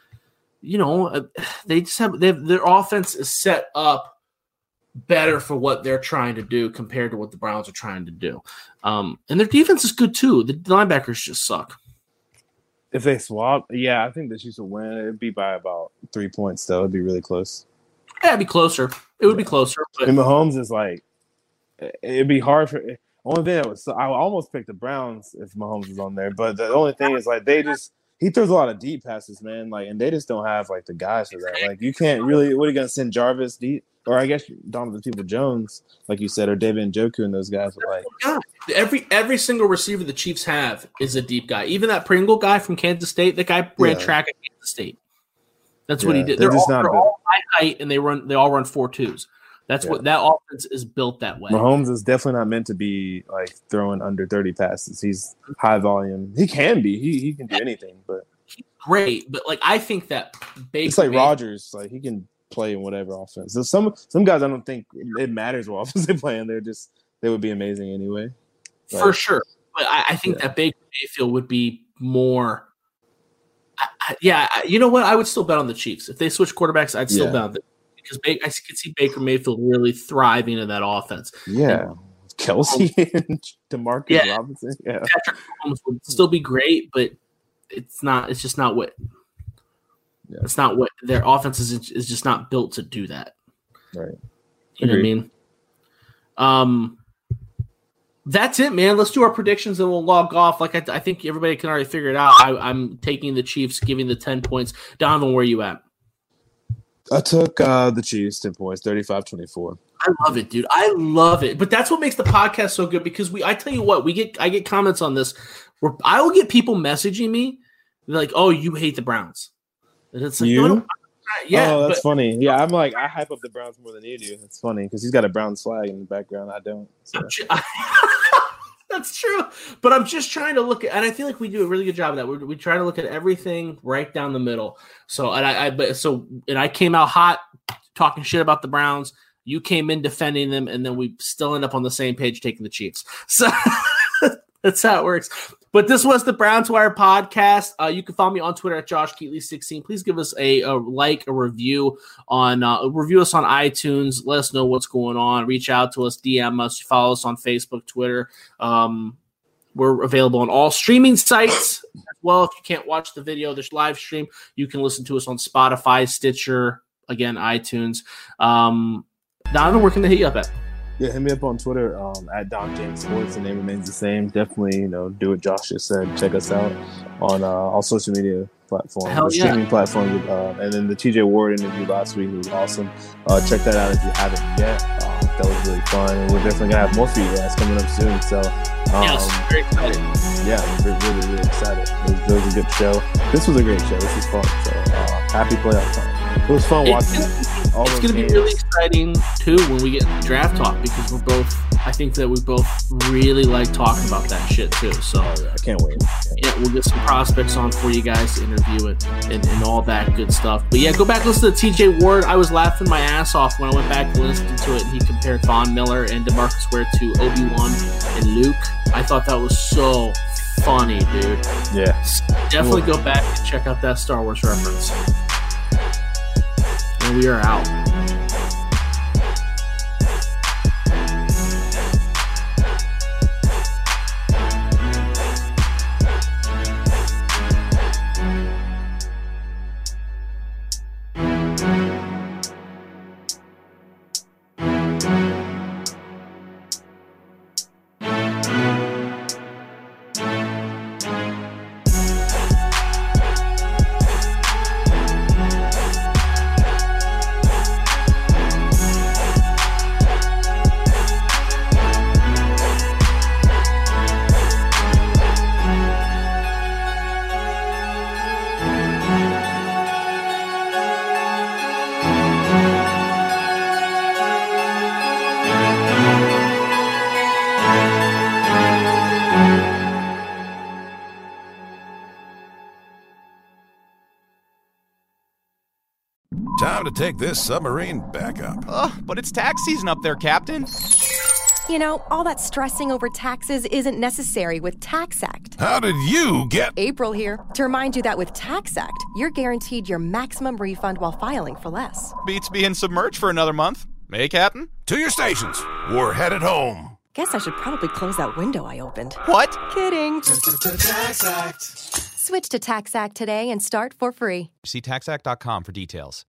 they just have their offense is set up better for what they're trying to do compared to what the Browns are trying to do. And their defense is good too. The linebackers just suck. If they swap, yeah, I think the Chiefs will win. It'd be by about 3 points though. It'd be really close. Yeah, it'd be closer. It would be closer. But and Mahomes is like, it'd be hard for. Only thing I almost picked the Browns if Mahomes was on there, but the only thing is like he throws a lot of deep passes, man. Like, and they just don't have like the guys for that. Like, you can't really. What are you gonna send Jarvis deep, or I guess Donovan Peoples-Jones, like you said, or David Njoku and those guys? But like every single receiver the Chiefs have is a deep guy. Even that Pringle guy from Kansas State, that guy ran track at Kansas State. That's what he did. They're all high height, and they all run 4.2s. That's what that offense is built that way. Mahomes is definitely not meant to be like throwing under 30 passes. He's high volume. He can be. He can do anything, but he's great. But like I think that Baker, it's like Rodgers. Like he can play in whatever offense. So some guys I don't think it matters what offense they play in. They would be amazing anyway. Like, for sure. But I think that Baker Mayfield would be more. You know what? I would still bet on the Chiefs if they switch quarterbacks. I'd still bet on them because I could see Baker Mayfield really thriving in that offense. Yeah, and Kelsey and DeMarcus Robinson. Yeah, Patrick Mahomes would still be great, but it's not. It's just not what. Yeah. It's not what their offense is just not built to do that. Right. You know what I mean? That's it, man. Let's do our predictions and we'll log off. Like I think everybody can already figure it out. I'm taking the Chiefs, giving the 10 points. Donovan, where are you at? I took the Chiefs 10 points, 35-24. I love it, dude. I love it. But that's what makes the podcast so good because I tell you what, I get comments on this where I will get people messaging me. They're like, "Oh, you hate the Browns." And it's like, you? Yeah. Oh, that's funny. Yeah, I'm like, I hype up the Browns more than you do. It's funny because he's got a Browns flag in the background. I don't. So. That's true. But I'm just trying to look at, and I feel like we do a really good job of that. We try to look at everything right down the middle. So, and I came out hot talking shit about the Browns. You came in defending them, and then we still end up on the same page taking the Chiefs. So that's how it works. But this was the Browns Wire podcast. You can follow me on Twitter at JoshKeatley16. Please give us a review on review us on iTunes. Let us know what's going on. Reach out to us, DM us, follow us on Facebook, Twitter. We're available on all streaming sites as well. If you can't watch the video, there's live stream. You can listen to us on Spotify, Stitcher, again, iTunes. Donovan, where can they hit you up at? Yeah, hit me up on Twitter at Don James Sports. The name remains the same. Definitely, do what Josh just said. Check us out on all social media platforms, streaming platforms. And then the TJ Ward interview last week was awesome. Check that out if you haven't yet. That was really fun. And we're definitely going to have more for you guys coming up soon. So, yes, very excited. Yeah, we're really, really excited. It was a good show. This was a great show. This was fun. So, happy playoff time. It was fun watching. It's going to be really exciting too when we get into draft talk because I think that we both really like talking about that shit too. So I can't wait. Yeah, we'll get some prospects on for you guys to interview it and all that good stuff. But yeah, go back and listen to TJ Ward. I was laughing my ass off when I went back and listened to it and he compared Von Miller and DeMarcus Ware to Obi-Wan and Luke. I thought that was so funny, dude. Yeah. So definitely go back and check out that Star Wars reference. And we are out. Time to take this submarine back up. But it's tax season up there, Captain. You know, all that stressing over taxes isn't necessary with TaxAct. How did you get... April here. To remind you that with TaxAct, you're guaranteed your maximum refund while filing for less. Beats being submerged for another month. Hey, Captain? To your stations. We're headed home. Guess I should probably close that window I opened. What? Kidding. TaxAct. Switch to TaxAct today and start for free. See TaxAct.com for details.